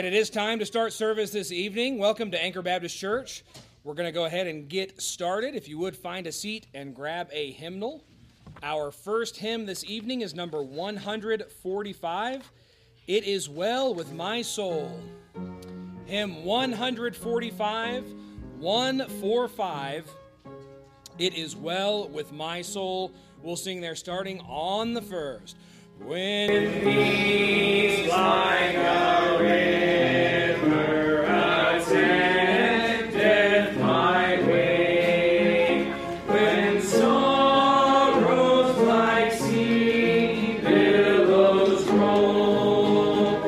it is time to start service this evening. Welcome to Anchor Baptist Church. We're going to go ahead and get started. If you would, find a seat and grab a hymnal. Our first hymn this evening is number 145. It is Well With My Soul. Hymn 145, 145. It is Well With My Soul. We'll sing there starting on the first. When peace like a river attendeth my way, when sorrows like sea billows roll,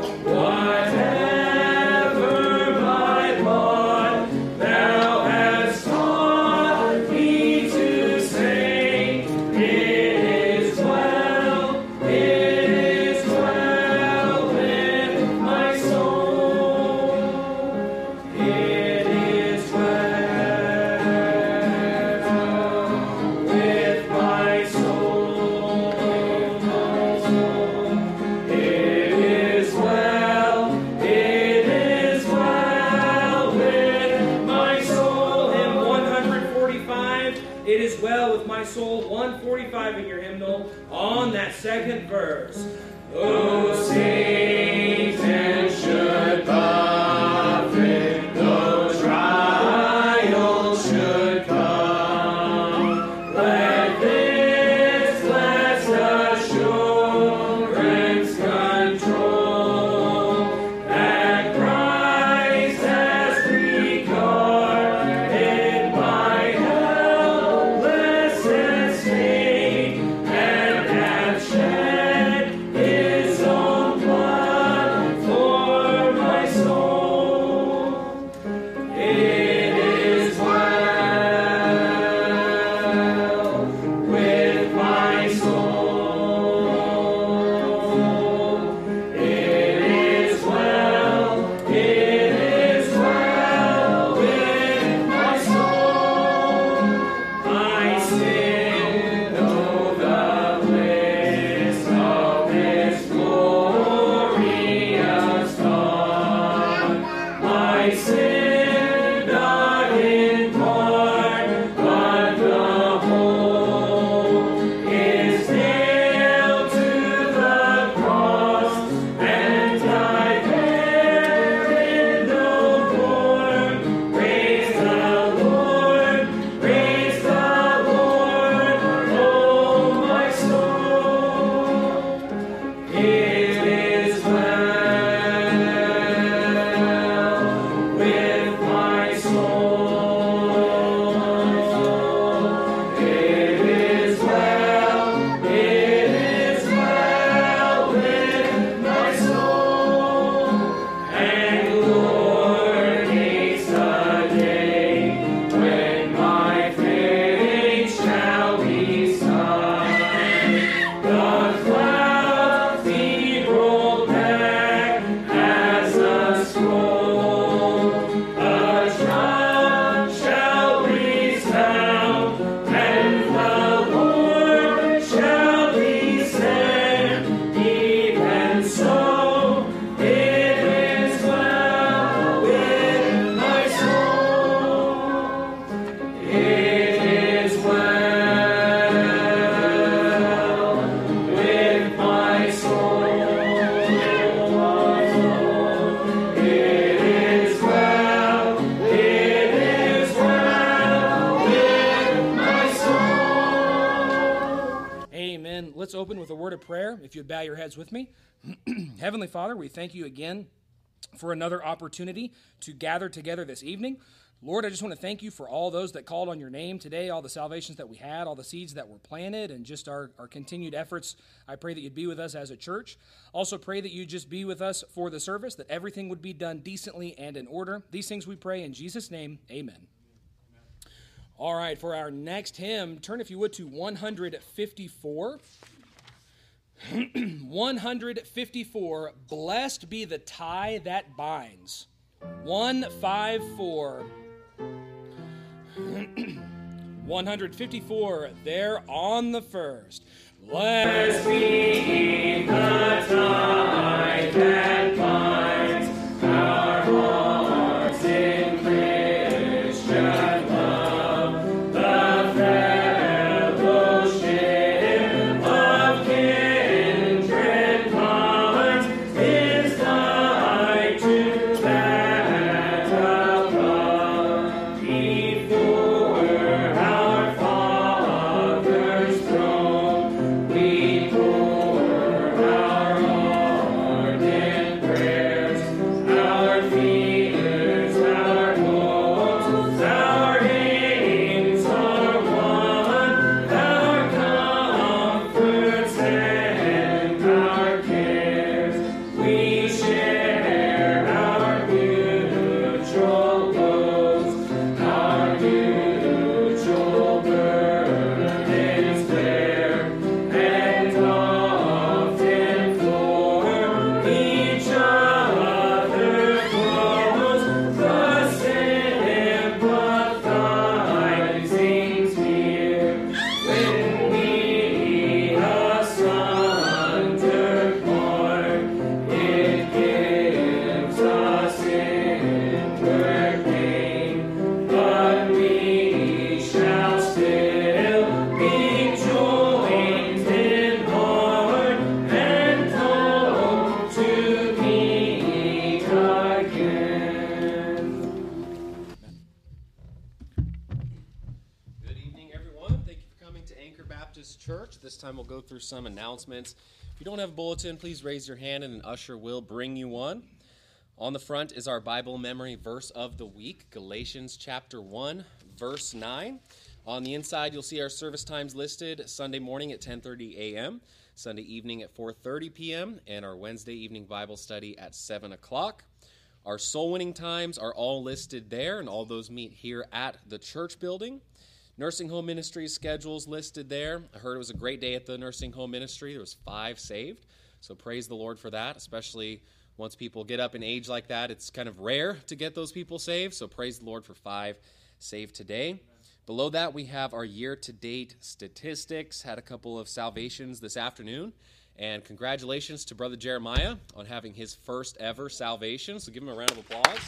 whatever my lot thou hast taught me to say, it is well, soul. 145 in your hymnal on that second verse. Oh, Satan should buffet, though trials should come, let this blessed assurance control, that Christ has regarded my helpless estate, and hath shed His own blood for my soul. It is well with my soul. It is well with my soul. I sin, know the bliss of this glorious dawn. I sin not in part, but the whole is nailed to the cross, and I bear in no form. Praise the Lord, oh my soul. It is well with my soul. It is well with my soul. And Lord, haste the day when my faith shall be signed. The clouds be rolled back as a scroll. A drum shall resound, and the Lord shall descend. Even so, it is well with my soul. It is well with my soul. It is well with my soul. Amen. Let's open with a word of prayer. If you'd bow your heads with me. Heavenly Father, we thank you again for another opportunity to gather together this evening. Lord, I just want to thank you for all those that called on your name today, all the salvations that we had, all the seeds that were planted, and just our continued efforts. I pray that you'd be with us as a church. Also pray that you'd just be with us for the service, that everything would be done decently and in order. These things we pray in Jesus' name, amen. All right, for our next hymn, turn if you would to 154. 154, Blessed Be the Tie That Binds. 154. 154, there on the first. Blessed be the tie that binds. coming to Anchor Baptist Church. This time we'll go through some announcements. If you don't have a bulletin, please raise your hand and an usher will bring you one. On the front is our Bible memory verse of the week, Galatians chapter 1, verse 9. On the inside, you'll see our service times listed: Sunday morning at 10:30 a.m., Sunday evening at 4:30 p.m., and our Wednesday evening Bible study at 7 o'clock. Our soul winning times are all listed there, and all those meet here at the church building. Nursing home ministry schedules listed there. I heard it was a great day at the nursing home ministry. There was 5 saved, so praise the Lord for that, especially once people get up in age like that. It's kind of rare to get those people saved, so praise the Lord for 5 saved today. Amen. Below that, we have our year-to-date statistics. Had a couple of salvations this afternoon, and congratulations to Brother Jeremiah on having his first ever salvation, so give him a round of applause.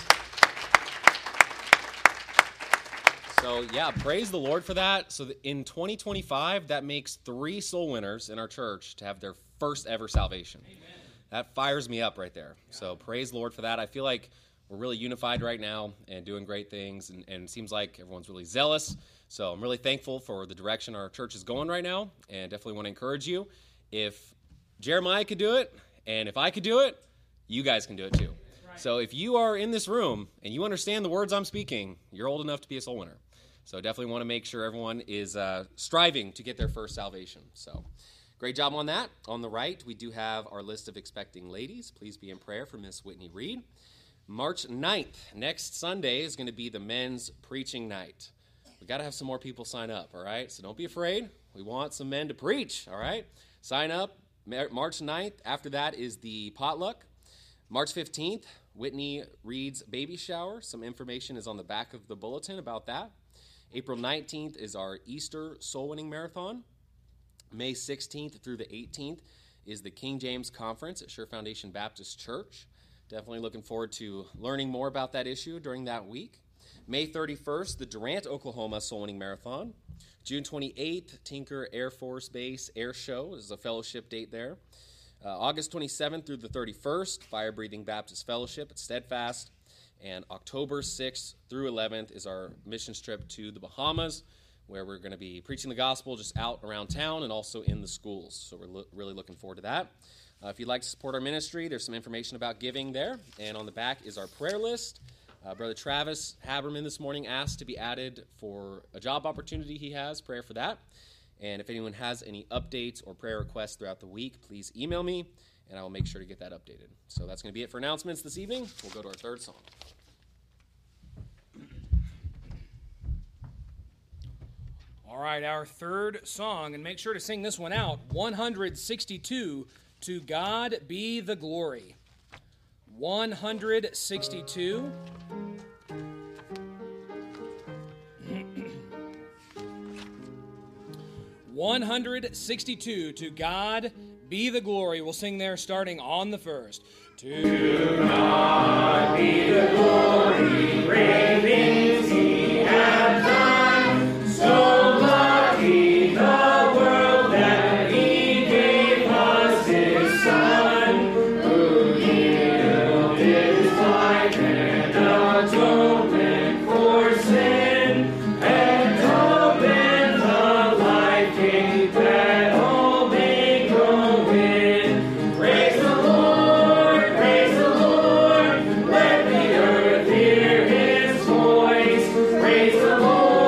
So, yeah, praise the Lord for that. So in 2025, that makes 3 soul winners in our church to have their first ever salvation. Amen. That fires me up right there. So praise the Lord for that. I feel like we're really unified right now and doing great things, and it seems like everyone's really zealous. So I'm really thankful for the direction our church is going right now, and definitely want to encourage you. If Jeremiah could do it, and if I could do it, you guys can do it too. Right. So if you are in this room and you understand the words I'm speaking, you're old enough to be a soul winner. So definitely want to make sure everyone is striving to get their first salvation. So great job on that. On the right, we do have our list of expecting ladies. Please be in prayer for Miss Whitney Reed. March 9th, next Sunday, is going to be the men's preaching night. We got to have some more people sign up, all right? So don't be afraid. We want some men to preach, all right? Sign up March 9th. After that is the potluck. March 15th, Whitney Reed's baby shower. Some information is on the back of the bulletin about that. April 19th is our Easter Soul Winning Marathon. May 16th through the 18th is the King James Conference at Sure Foundation Baptist Church. Definitely looking forward to learning more about that issue during that week. May 31st, the Durant, Oklahoma Soul Winning Marathon. June 28th, Tinker Air Force Base Air Show is a fellowship date there. August 27th through the 31st, Fire Breathing Baptist Fellowship at Steadfast. And October 6th through 11th is our missions trip to the Bahamas, where we're going to be preaching the gospel just out around town and also in the schools. So we're really looking forward to that. If you'd like to support our ministry, there's some information about giving there. And on the back is our prayer list. Brother Travis Haberman this morning asked to be added for a job opportunity he has. Prayer for that. And if anyone has any updates or prayer requests throughout the week, please email me, and I will make sure to get that updated. So that's going to be it for announcements this evening. We'll go to our third song. All right, our third song, and make sure to sing this one out, 162, To God Be the Glory. 162. To God Be the Glory. We'll sing there starting on the first. To God be the glory, great things He hath done, so loved He the world that He gave us His Son, who yielded His life and atonement for sin, and opened the life gate that all may go in. Praise the Lord, let the earth hear His voice. Praise the Lord.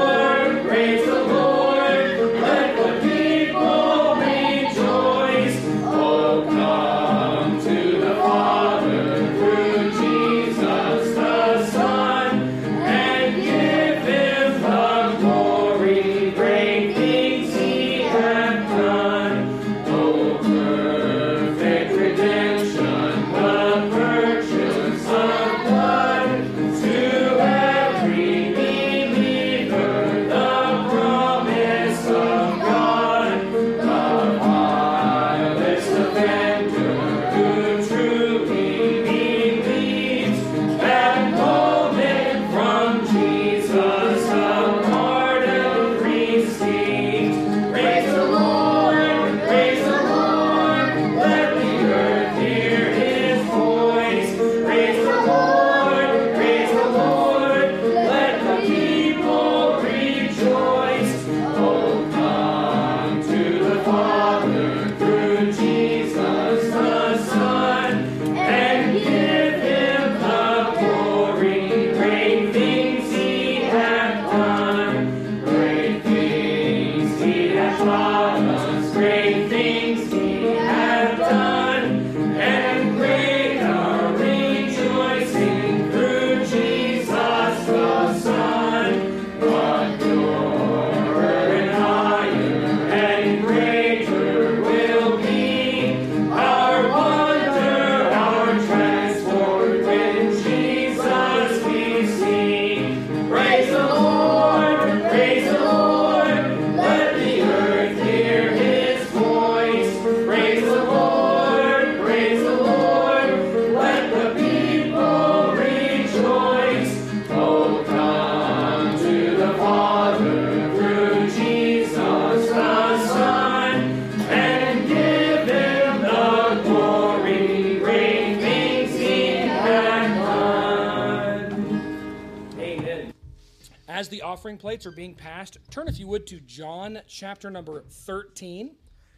offering plates are being passed, turn, if you would, to John chapter number 13.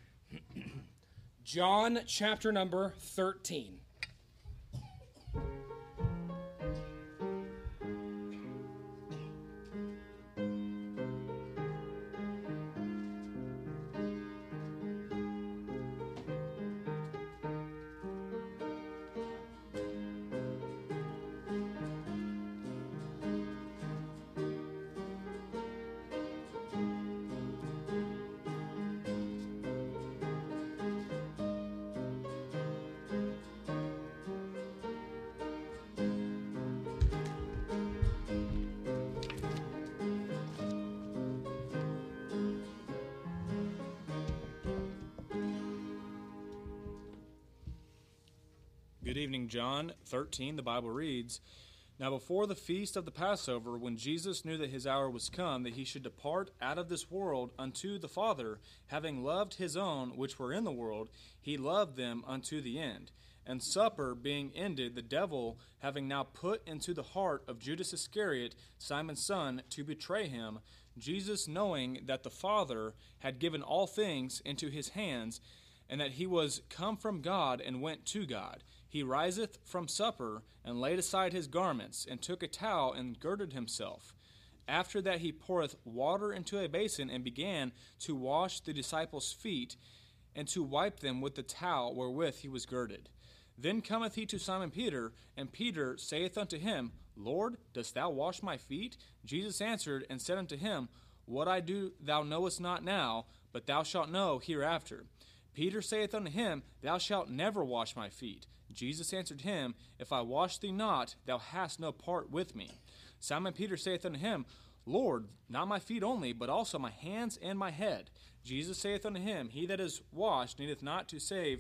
John chapter number 13. Good evening, John 13, the Bible reads, Now before the feast of the Passover, when Jesus knew that his hour was come, that he should depart out of this world unto the Father, having loved his own which were in the world, he loved them unto the end. And supper being ended, the devil having now put into the heart of Judas Iscariot, Simon's son, to betray him, Jesus, knowing that the Father had given all things into his hands, and that he was come from God and went to God, he riseth from supper, and laid aside his garments, and took a towel, and girded himself. After that he poureth water into a basin, and began to wash the disciples' feet, and to wipe them with the towel wherewith he was girded. Then cometh he to Simon Peter, and Peter saith unto him, Lord, dost thou wash my feet? Jesus answered and said unto him, What I do thou knowest not now, but thou shalt know hereafter. Peter saith unto him, Thou shalt never wash my feet. Jesus answered him, If I wash thee not, thou hast no part with me. Simon Peter saith unto him, Lord, not my feet only, but also my hands and my head. Jesus saith unto him, He that is washed needeth not save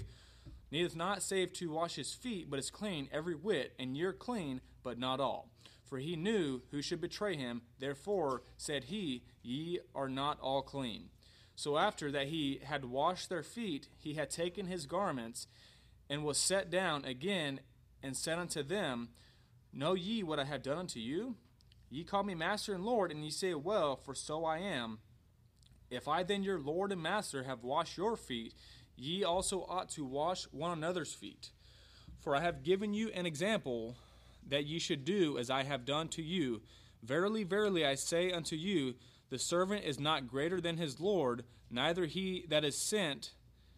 to wash his feet, but is clean every whit, and ye are clean, but not all. For he knew who should betray him, therefore said he, Ye are not all clean. So after that he had washed their feet, he had taken his garments, and was set down again, and said unto them, Know ye what I have done unto you? Ye call me Master and Lord, and ye say, Well, for so I am. If I then your Lord and Master have washed your feet, ye also ought to wash one another's feet. For I have given you an example, that ye should do as I have done to you. Verily, verily, I say unto you, the servant is not greater than his Lord, neither he that is sent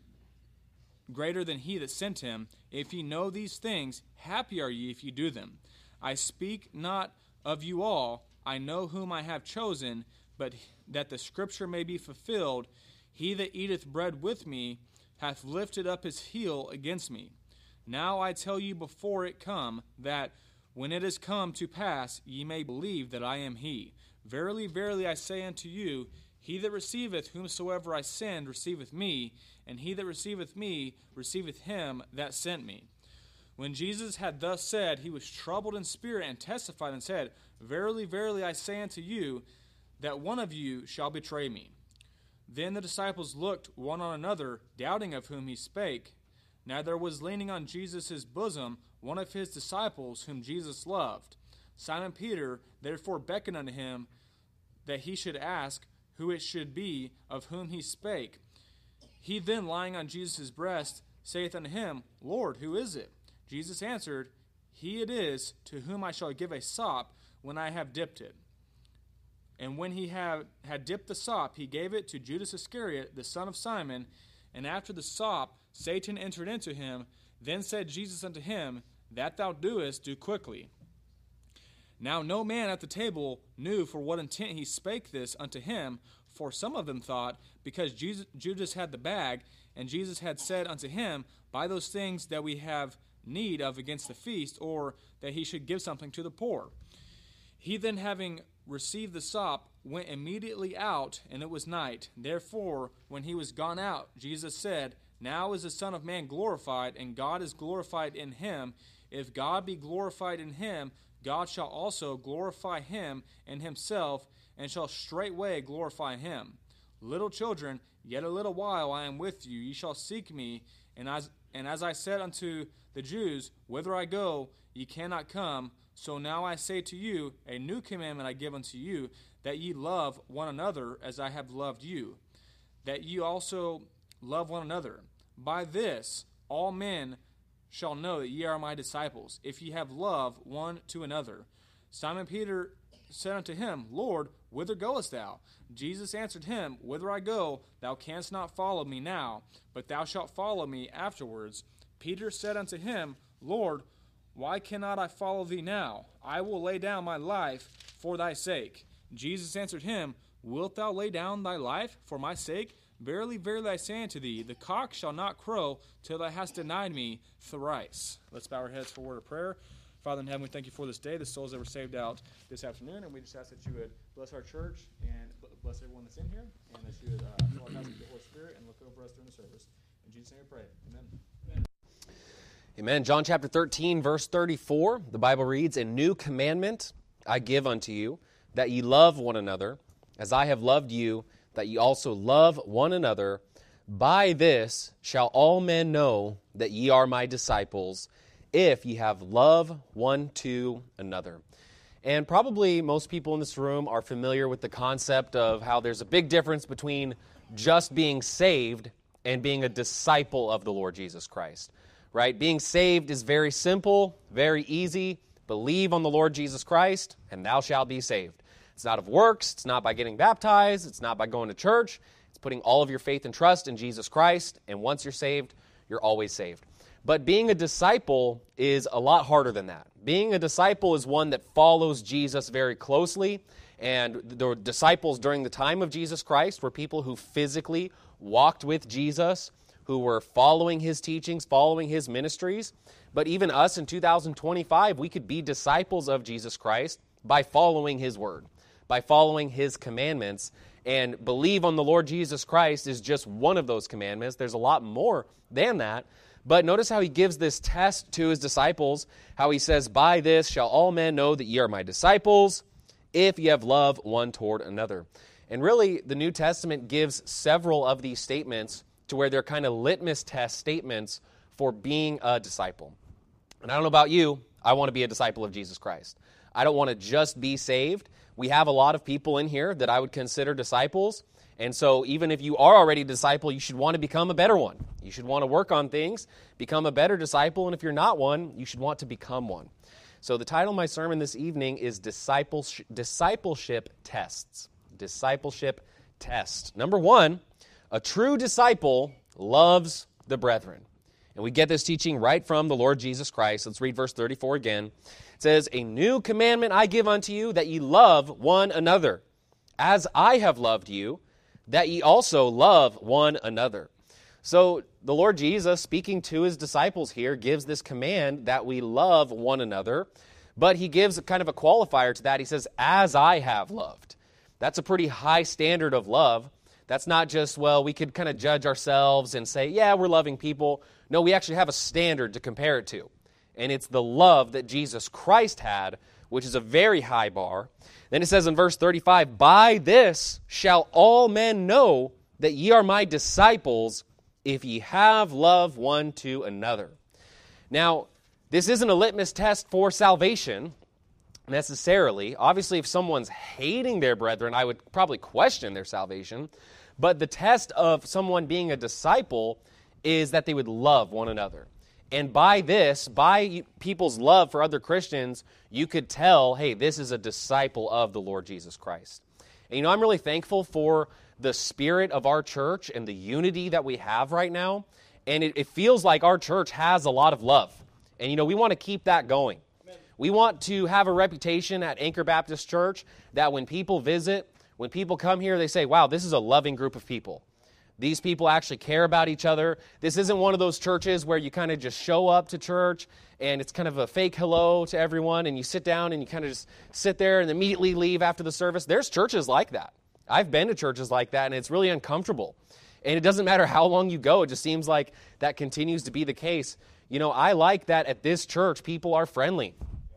greater than he that sent him. If ye know these things, happy are ye if ye do them. I speak not of you all, I know whom I have chosen, but that the scripture may be fulfilled, he that eateth bread with me hath lifted up his heel against me. Now I tell you before it come, that when it is come to pass, ye may believe that I am he. Verily, verily, I say unto you, he that receiveth whomsoever I send receiveth me, and he that receiveth me receiveth him that sent me. When Jesus had thus said, he was troubled in spirit, and testified and said, Verily, verily, I say unto you, that one of you shall betray me. Then the disciples looked one on another, doubting of whom he spake. Now there was leaning on Jesus' bosom one of his disciples, whom Jesus loved. Simon Peter therefore beckoned unto him, that he should ask who it should be of whom he spake. He then, lying on Jesus' breast, saith unto him, Lord, who is it? Jesus answered, He it is, to whom I shall give a sop when I have dipped it. And when he had dipped the sop, he gave it to Judas Iscariot, the son of Simon. And after the sop, Satan entered into him. Then said Jesus unto him, That thou doest, do quickly. Now no man at the table knew for what intent he spake this unto him, for some of them thought, because Judas had the bag, and Jesus had said unto him, Buy those things that we have need of against the feast, or that he should give something to the poor. He then, having received the sop, went immediately out, and it was night. Therefore, when he was gone out, Jesus said, Now is the Son of Man glorified, and God is glorified in him. If God be glorified in him, God shall also glorify him in himself, and shall straightway glorify him. Little children, yet a little while I am with you. Ye shall seek me, and as I said unto the Jews, Whither I go, ye cannot come. So now I say to you, a new commandment I give unto you, that ye love one another as I have loved you, that ye also love one another. By this all men shall know that ye are my disciples, if ye have love one to another. Simon Peter said unto him, Lord, whither goest thou? Jesus answered him, Whither I go, thou canst not follow me now, but thou shalt follow me afterwards. Peter said unto him, Lord, why cannot I follow thee now? I will lay down my life for thy sake. Jesus answered him, Wilt thou lay down thy life for my sake? Verily, verily, I say unto thee, the cock shall not crow till thou hast denied me thrice. Let's bow our heads for a word of prayer. Father in heaven, we thank you for this day, the souls that were saved out this afternoon, and we just ask that you would bless our church and bless everyone that's in here, and that you would fill our house with the Holy Spirit and look over us during the service. In Jesus' name we pray. Amen. Amen. John chapter 13, verse 34, the Bible reads, A new commandment I give unto you, that ye love one another, as I have loved you, that ye also love one another. By this shall all men know that ye are my disciples, if ye have love one to another. And probably most people in this room are familiar with the concept of how there's a big difference between just being saved and being a disciple of the Lord Jesus Christ. Right? Being saved is very simple, very easy. Believe on the Lord Jesus Christ, and thou shalt be saved. It's not of works. It's not by getting baptized. It's not by going to church. It's putting all of your faith and trust in Jesus Christ, and once you're saved, you're always saved. But being a disciple is a lot harder than that. Being a disciple is one that follows Jesus very closely, and the disciples during the time of Jesus Christ were people who physically walked with Jesus, who were following his teachings, following his ministries. But even us in 2025, we could be disciples of Jesus Christ by following his word, by following his commandments. And believe on the Lord Jesus Christ is just one of those commandments. There's a lot more than that. But notice how he gives this test to his disciples, how he says, By this shall all men know that ye are my disciples, if ye have love one toward another. And really, the New Testament gives several of these statements to where they're kind of litmus test statements for being a disciple. And I don't know about you, I want to be a disciple of Jesus Christ. I don't want to just be saved. We have a lot of people in here that I would consider disciples. And so even if you are already a disciple, you should want to become a better one. You should want to work on things, become a better disciple. And if you're not one, you should want to become one. So the title of my sermon this evening is Discipleship Tests. Discipleship Test. Number one, a true disciple loves the brethren. And we get this teaching right from the Lord Jesus Christ. Let's read verse 34 again. It says, A new commandment I give unto you, that ye love one another, as I have loved you, that ye also love one another. So the Lord Jesus, speaking to his disciples here, gives this command that we love one another, but he gives kind of a qualifier to that. He says, as I have loved. That's a pretty high standard of love. That's not just, well, we could kind of judge ourselves and say, yeah, we're loving people. No, we actually have a standard to compare it to. And it's the love that Jesus Christ had, which is a very high bar. Then it says in verse 35, By this shall all men know that ye are my disciples, if ye have love one to another. Now, this isn't a litmus test for salvation, necessarily. Obviously, if someone's hating their brethren, I would probably question their salvation. But the test of someone being a disciple is that they would love one another. And by this, by people's love for other Christians, you could tell, hey, this is a disciple of the Lord Jesus Christ. And I'm really thankful for the spirit of our church and the unity that we have right now. And it feels like our church has a lot of love. And we want to keep that going. Amen. We want to have a reputation at Anchor Baptist Church that when people visit, when people come here, they say, wow, this is a loving group of people. These people actually care about each other. This isn't one of those churches where you kind of just show up to church and it's kind of a fake hello to everyone and you sit down and you kind of just sit there and immediately leave after the service. There's churches like that. I've been to churches like that and it's really uncomfortable. And it doesn't matter how long you go. It just seems like that continues to be the case. I like that at this church, people are friendly.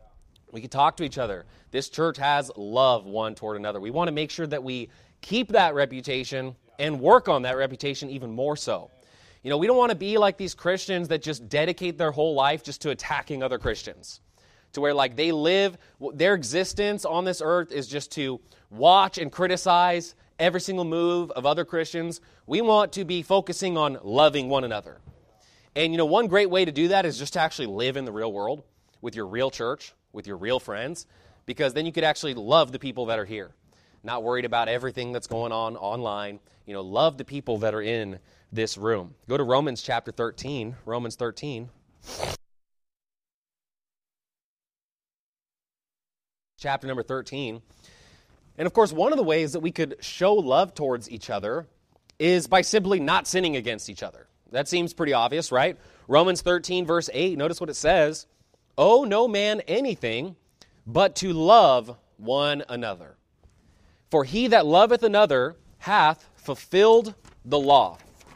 We can talk to each other. This church has love one toward another. We want to make sure that we keep that reputation and work on that reputation even more so. We don't want to be like these Christians that just dedicate their whole life just to attacking other Christians, to where like they live, their existence on this earth is just to watch and criticize every single move of other Christians. We want to be focusing on loving one another. And one great way to do that is just to actually live in the real world with your real church, with your real friends, because then you could actually love the people that are here. Not worried about everything that's going on online. Love the people that are in this room. Go to Romans chapter 13, Romans 13. Chapter number 13. And of course, one of the ways that we could show love towards each other is by simply not sinning against each other. That seems pretty obvious, right? Romans 13, verse 8, notice what it says. Owe no man anything but to love one another. For he that loveth another hath fulfilled the law.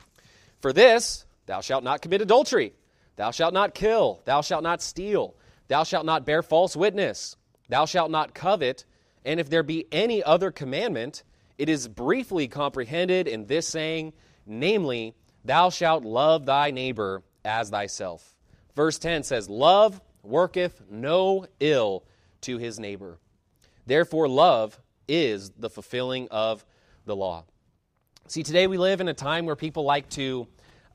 For this, thou shalt not commit adultery. Thou shalt not kill. Thou shalt not steal. Thou shalt not bear false witness. Thou shalt not covet. And if there be any other commandment, it is briefly comprehended in this saying, namely, thou shalt love thy neighbor as thyself. Verse 10 says, love worketh no ill to his neighbor. Therefore, love is the fulfilling of the law. See, today we live in a time where people like to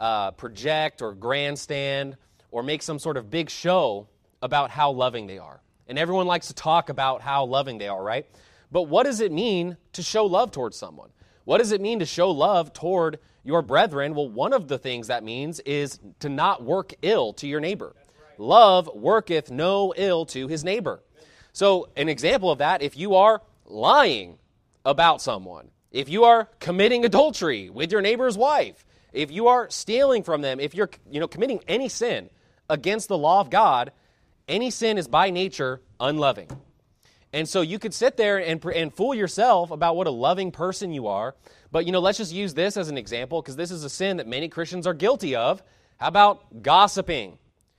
project or grandstand or make some sort of big show about how loving they are. And everyone likes to talk about how loving they are, right? But what does it mean to show love towards someone? What does it mean to show love toward your brethren? Well, one of the things that means is to not work ill to your neighbor. Love worketh no ill to his neighbor. So an example of that, if you are lying about someone, if you are committing adultery with your neighbor's wife, if you are stealing from them, if you're committing any sin against the law of God, any sin is by nature unloving. And so you could sit there and fool yourself about what a loving person you are. But, let's just use this as an example because this is a sin that many Christians are guilty of. How about gossiping?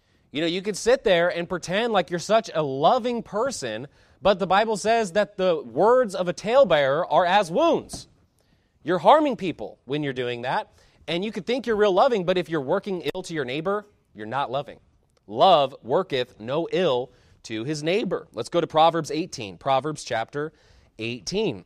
You could sit there and pretend like you're such a loving person, but the Bible says that the words of a talebearer are as wounds. You're harming people when you're doing that. And you could think you're real loving, but if you're working ill to your neighbor, you're not loving. Love worketh no ill to his neighbor. Let's go to Proverbs 18. Proverbs chapter 18.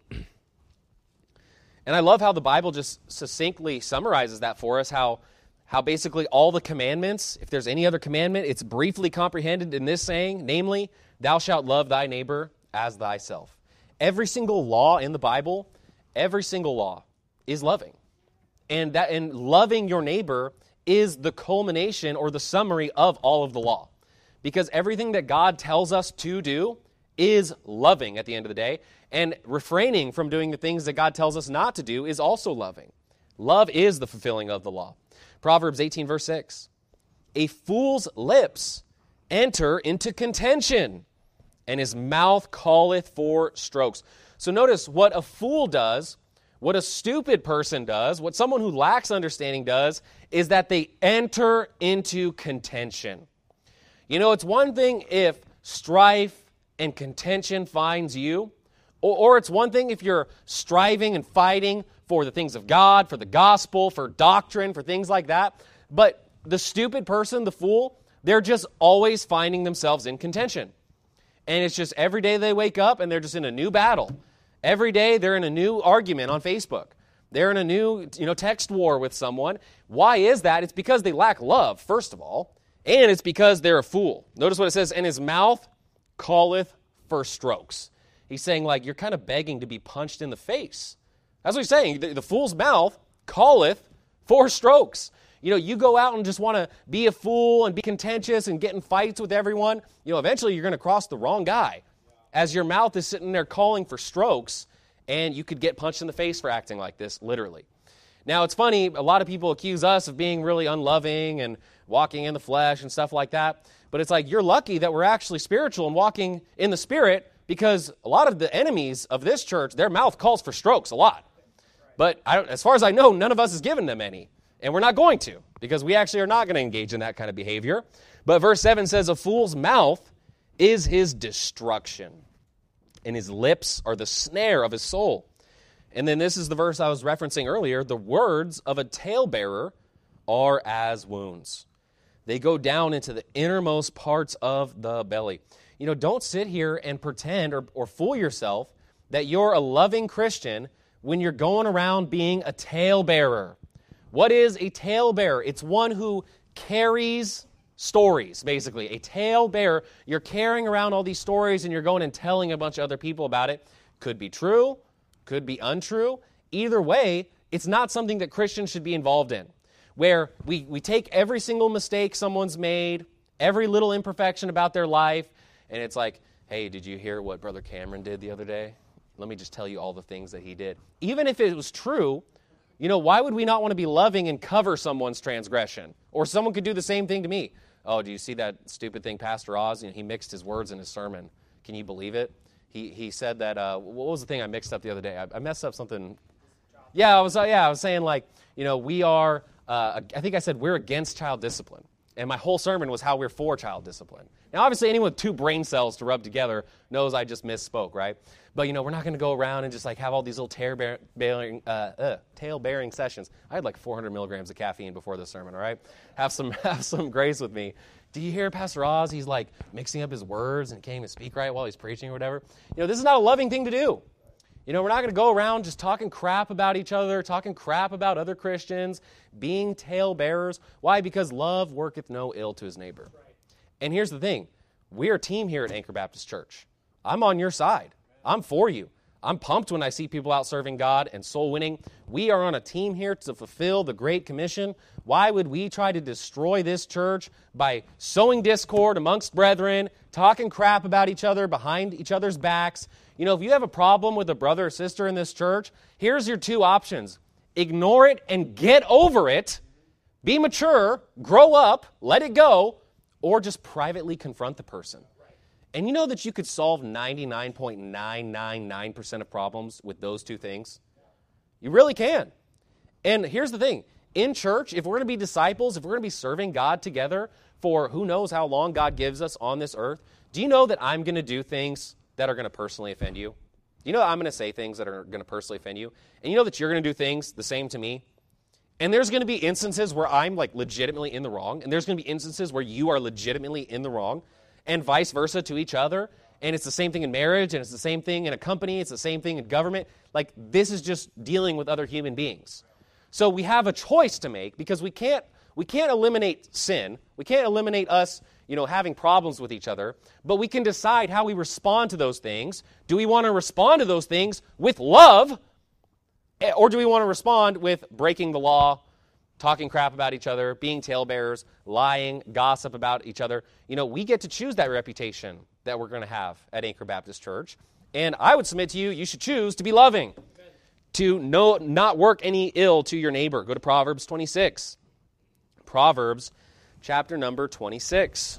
And I love how the Bible just succinctly summarizes that for us, how basically all the commandments, if there's any other commandment, it's briefly comprehended in this saying, namely, thou shalt love thy neighbor as thyself. Every single law in the Bible, every single law is loving. And loving your neighbor is the culmination or the summary of all of the law. Because everything that God tells us to do is loving at the end of the day. And refraining from doing the things that God tells us not to do is also loving. Love is the fulfilling of the law. Proverbs 18, verse 6. A fool's lips enter into contention, and his mouth calleth for strokes. So notice what a fool does, what a stupid person does, what someone who lacks understanding does, is that they enter into contention. It's one thing if strife and contention finds you, or it's one thing if you're striving and fighting for the things of God, for the gospel, for doctrine, for things like that. But the stupid person, the fool, they're just always finding themselves in contention. And it's just every day they wake up and they're just in a new battle. Every day they're in a new argument on Facebook. They're in a new, text war with someone. Why is that? It's because they lack love, first of all. And it's because they're a fool. Notice what it says, and his mouth calleth for strokes. He's saying, you're kind of begging to be punched in the face. That's what he's saying. The fool's mouth calleth for strokes. You go out and just want to be a fool and be contentious and get in fights with everyone. Eventually you're going to cross the wrong guy as your mouth is sitting there calling for strokes, and you could get punched in the face for acting like this, literally. Now, it's funny, a lot of people accuse us of being really unloving and walking in the flesh and stuff like that. But it's you're lucky that we're actually spiritual and walking in the Spirit, because a lot of the enemies of this church, their mouth calls for strokes a lot. But as far as I know, none of us has given them any. And we're not going to, because we actually are not going to engage in that kind of behavior. But verse 7 says, a fool's mouth is his destruction, and his lips are the snare of his soul. And then this is the verse I was referencing earlier. The words of a talebearer are as wounds. They go down into the innermost parts of the belly. don't sit here and pretend or fool yourself that you're a loving Christian when you're going around being a talebearer. What is a talebearer? It's one who carries stories, basically. A talebearer, you're carrying around all these stories and you're going and telling a bunch of other people about it. Could be true, could be untrue. Either way, it's not something that Christians should be involved in, where we take every single mistake someone's made, every little imperfection about their life, and it's like, hey, did you hear what Brother Cameron did the other day? Let me just tell you all the things that he did. Even if it was true, why would we not want to be loving and cover someone's transgression? Or someone could do the same thing to me. Oh, do you see that stupid thing Pastor Oz? He mixed his words in his sermon. Can you believe it? He said that, what was the thing I mixed up the other day? I messed up something. I was saying we are, I think I said we're against child discipline. And my whole sermon was how we're for child discipline. Now, obviously, anyone with two brain cells to rub together knows I just misspoke, right? But, we're not going to go around and just have all these little tail-bearing sessions. I had 400 milligrams of caffeine before the sermon, all right? Have some grace with me. Do you hear Pastor Oz? He's mixing up his words and can't even speak right while he's preaching or whatever. This is not a loving thing to do. We're not going to go around just talking crap about each other, talking crap about other Christians, being talebearers. Why? Because love worketh no ill to his neighbor. Right. And here's the thing. We're a team here at Anchor Baptist Church. I'm on your side. I'm for you. I'm pumped when I see people out serving God and soul winning. We are on a team here to fulfill the Great Commission. Why would we try to destroy this church by sowing discord amongst brethren, talking crap about each other behind each other's backs? If you have a problem with a brother or sister in this church, here's your two options. Ignore it and get over it. Be mature, grow up, let it go, or just privately confront the person. And you know that you could solve 99.999% of problems with those two things? You really can. And here's the thing. In church, if we're going to be disciples, if we're going to be serving God together for who knows how long God gives us on this earth, do you know that I'm going to do things that are going to personally offend you? You know that I'm going to say things that are going to personally offend you? And you know that you're going to do things the same to me? And there's going to be instances where I'm legitimately in the wrong, and there's going to be instances where you are legitimately in the wrong, and vice versa to each other. And it's the same thing in marriage, and it's the same thing in a company, it's the same thing in government. This is just dealing with other human beings. So we have a choice to make, because we can't eliminate sin. We can't eliminate us having problems with each other, but we can decide how we respond to those things. Do we want to respond to those things with love, or do we want to respond with breaking the law, talking crap about each other, being talebearers, lying, gossip about each other? We get to choose that reputation that we're going to have at Anchor Baptist Church, and I would submit to you, you should choose to be loving, to not work any ill to your neighbor. Go to Proverbs 26. Proverbs chapter number 26.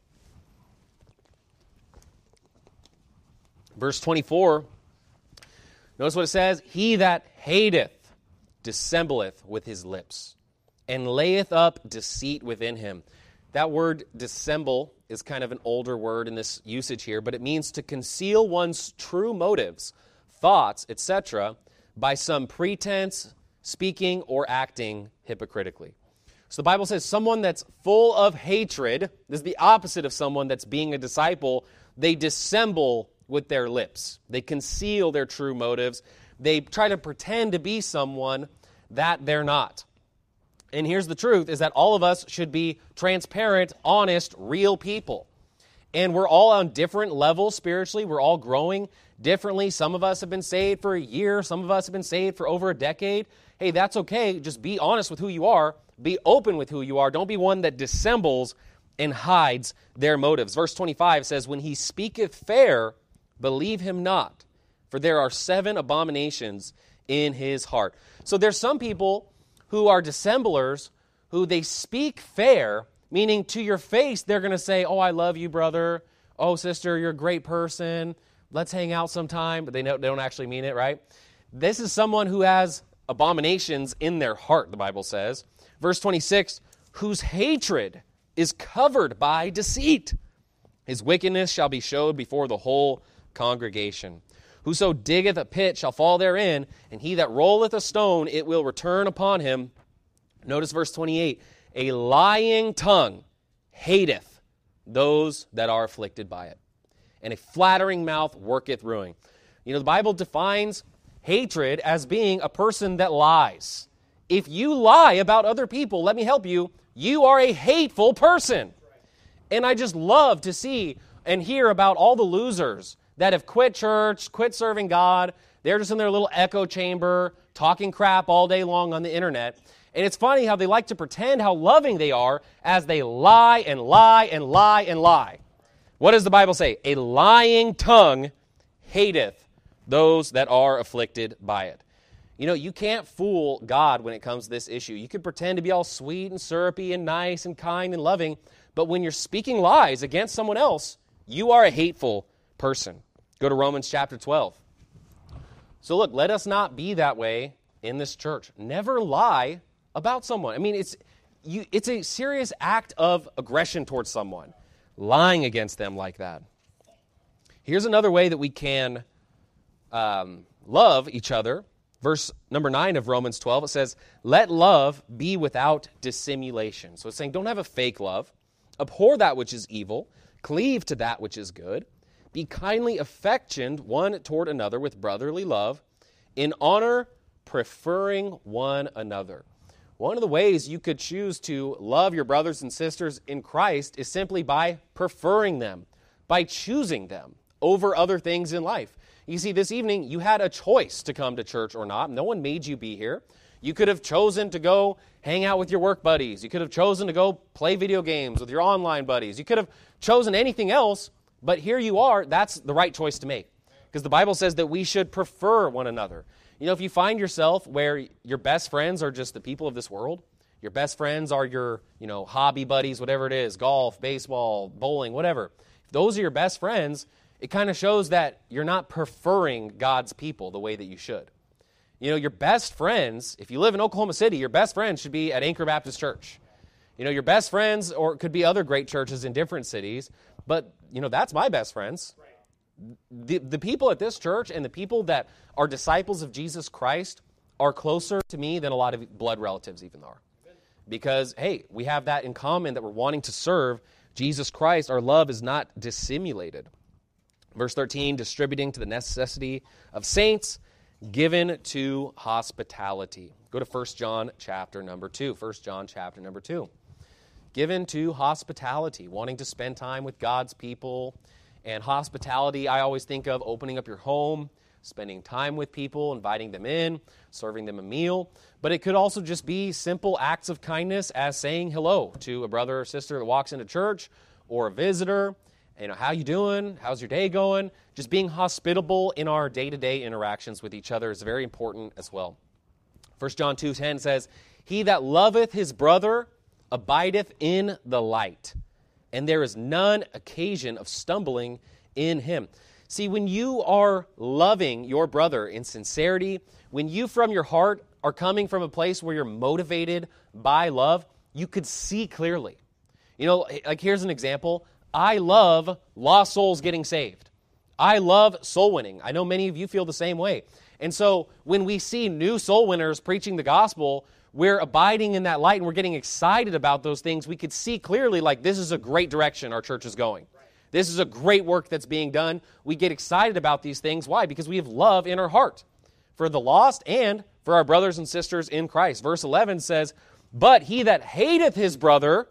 Verse 24, notice what it says. He that hateth dissembleth with his lips, and layeth up deceit within him. That word dissemble is kind of an older word in this usage here, but it means to conceal one's true motives, thoughts, etc., by some pretense, speaking, or acting hypocritically. So the Bible says someone that's full of hatred, this is the opposite of someone that's being a disciple, they dissemble with their lips. They conceal their true motives. They try to pretend to be someone that they're not. And here's the truth, is that all of us should be transparent, honest, real people. And we're all on different levels spiritually. We're all growing differently. Some of us have been saved for a year. Some of us have been saved for over a decade. Hey, that's okay. Just be honest with who you are. Be open with who you are. Don't be one that dissembles and hides their motives. Verse 25 says, when he speaketh fair, believe him not, for there are 7 abominations in his heart. So there's some people who are dissemblers, who they speak fair, meaning to your face, they're going to say, oh, I love you, brother. Oh, sister, you're a great person. Let's hang out sometime. But they don't actually mean it, right? This is someone who has abominations in their heart, the Bible says. Verse 26, whose hatred is covered by deceit. His wickedness shall be showed before the whole congregation. Whoso diggeth a pit shall fall therein, and he that rolleth a stone, it will return upon him. Notice verse 28, a lying tongue hateth those that are afflicted by it. and a flattering mouth worketh ruin. You know, the Bible defines hatred as being a person that lies. If you lie about other people, let me help you, you are a hateful person. And I just love to see and hear about all the losers that have quit church, quit serving God. They're just in their little echo chamber, talking crap all day long on the internet. And it's funny how they like to pretend how loving they are as they lie and lie and lie and lie. What does the Bible say? A lying tongue hateth those that are afflicted by it. You know, you can't fool God when it comes to this issue. You can pretend to be all sweet and syrupy and nice and kind and loving, but when you're speaking lies against someone else, you are a hateful person. Go to Romans chapter 12. So look, let us not be that way in this church. Never lie about someone. I mean, it's a serious act of aggression towards someone, lying against them like that. Here's another way that we can love each other. Verse number 9 of Romans 12, it says, let love be without dissimulation. So it's saying don't have a fake love. Abhor that which is evil. Cleave to that which is good. Be kindly affectioned one toward another with brotherly love. In honor, preferring one another. One of the ways you could choose to love your brothers and sisters in Christ is simply by preferring them, by choosing them over other things in life. You see, this evening, you had a choice to come to church or not. No one made you be here. You could have chosen to go hang out with your work buddies. You could have chosen to go play video games with your online buddies. You could have chosen anything else, but here you are. That's the right choice to make, because the Bible says that we should prefer one another. You know, if you find yourself where your best friends are just the people of this world, your best friends are your, hobby buddies, whatever it is, golf, baseball, bowling, whatever. If those are your best friends, it kind of shows that you're not preferring God's people the way that you should. You know, your best friends, if you live in Oklahoma City, your best friends should be at Anchor Baptist Church. You know, your best friends, or it could be other great churches in different cities, but, that's my best friends. The people at this church and the people that are disciples of Jesus Christ are closer to me than a lot of blood relatives even are. Because, hey, we have that in common, that we're wanting to serve Jesus Christ. Our love is not dissimulated. Verse 13, distributing to the necessity of saints, given to hospitality. Go to 1 John chapter number 2. 1 John chapter number 2. Given to hospitality, wanting to spend time with God's people. And hospitality, I always think of opening up your home, spending time with people, inviting them in, serving them a meal. But it could also just be simple acts of kindness as saying hello to a brother or sister that walks into church, or a visitor. How you doing? How's your day going? Just being hospitable in our day-to-day interactions with each other is very important as well. 1 John 2:10 says, he that loveth his brother abideth in the light, and there is none occasion of stumbling in him. See, when you are loving your brother in sincerity, when you from your heart are coming from a place where you're motivated by love, you could see clearly. Like here's an example. I love lost souls getting saved. I love soul winning. I know many of you feel the same way. And so when we see new soul winners preaching the gospel, we're abiding in that light and we're getting excited about those things. We could see clearly, like, this is a great direction our church is going. This is a great work that's being done. We get excited about these things. Why? Because we have love in our heart for the lost and for our brothers and sisters in Christ. Verse 11 says, but he that hateth his brother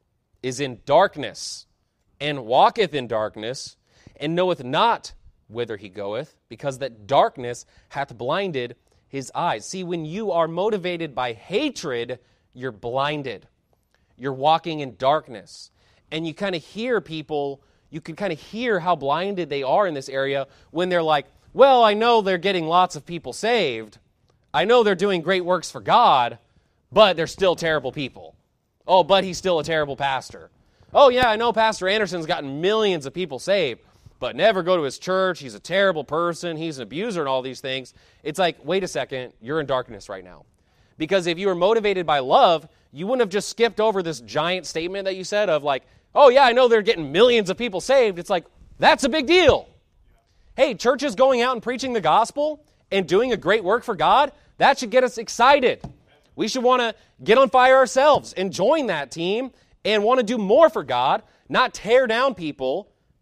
is in darkness, and walketh in darkness, and knoweth not whither he goeth, because that darkness hath blinded his eyes. See, when you are motivated by hatred, you're blinded. You're walking in darkness. And you kind of hear people, you can kind of hear how blinded they are in this area when they're like, well, I know they're getting lots of people saved. I know they're doing great works for God, but they're still terrible people. Oh, but he's still a terrible pastor. Oh, yeah, I know Pastor Anderson's gotten millions of people saved, but never go to his church. He's a terrible person. He's an abuser and all these things. It's like, wait a second, you're in darkness right now. Because if you were motivated by love, you wouldn't have just skipped over this giant statement that you said of like, oh, yeah, I know they're getting millions of people saved. It's like, that's a big deal. Hey, churches going out and preaching the gospel and doing a great work for God, that should get us excited. We should want to get on fire ourselves and join that team and want to do more for God, not tear down people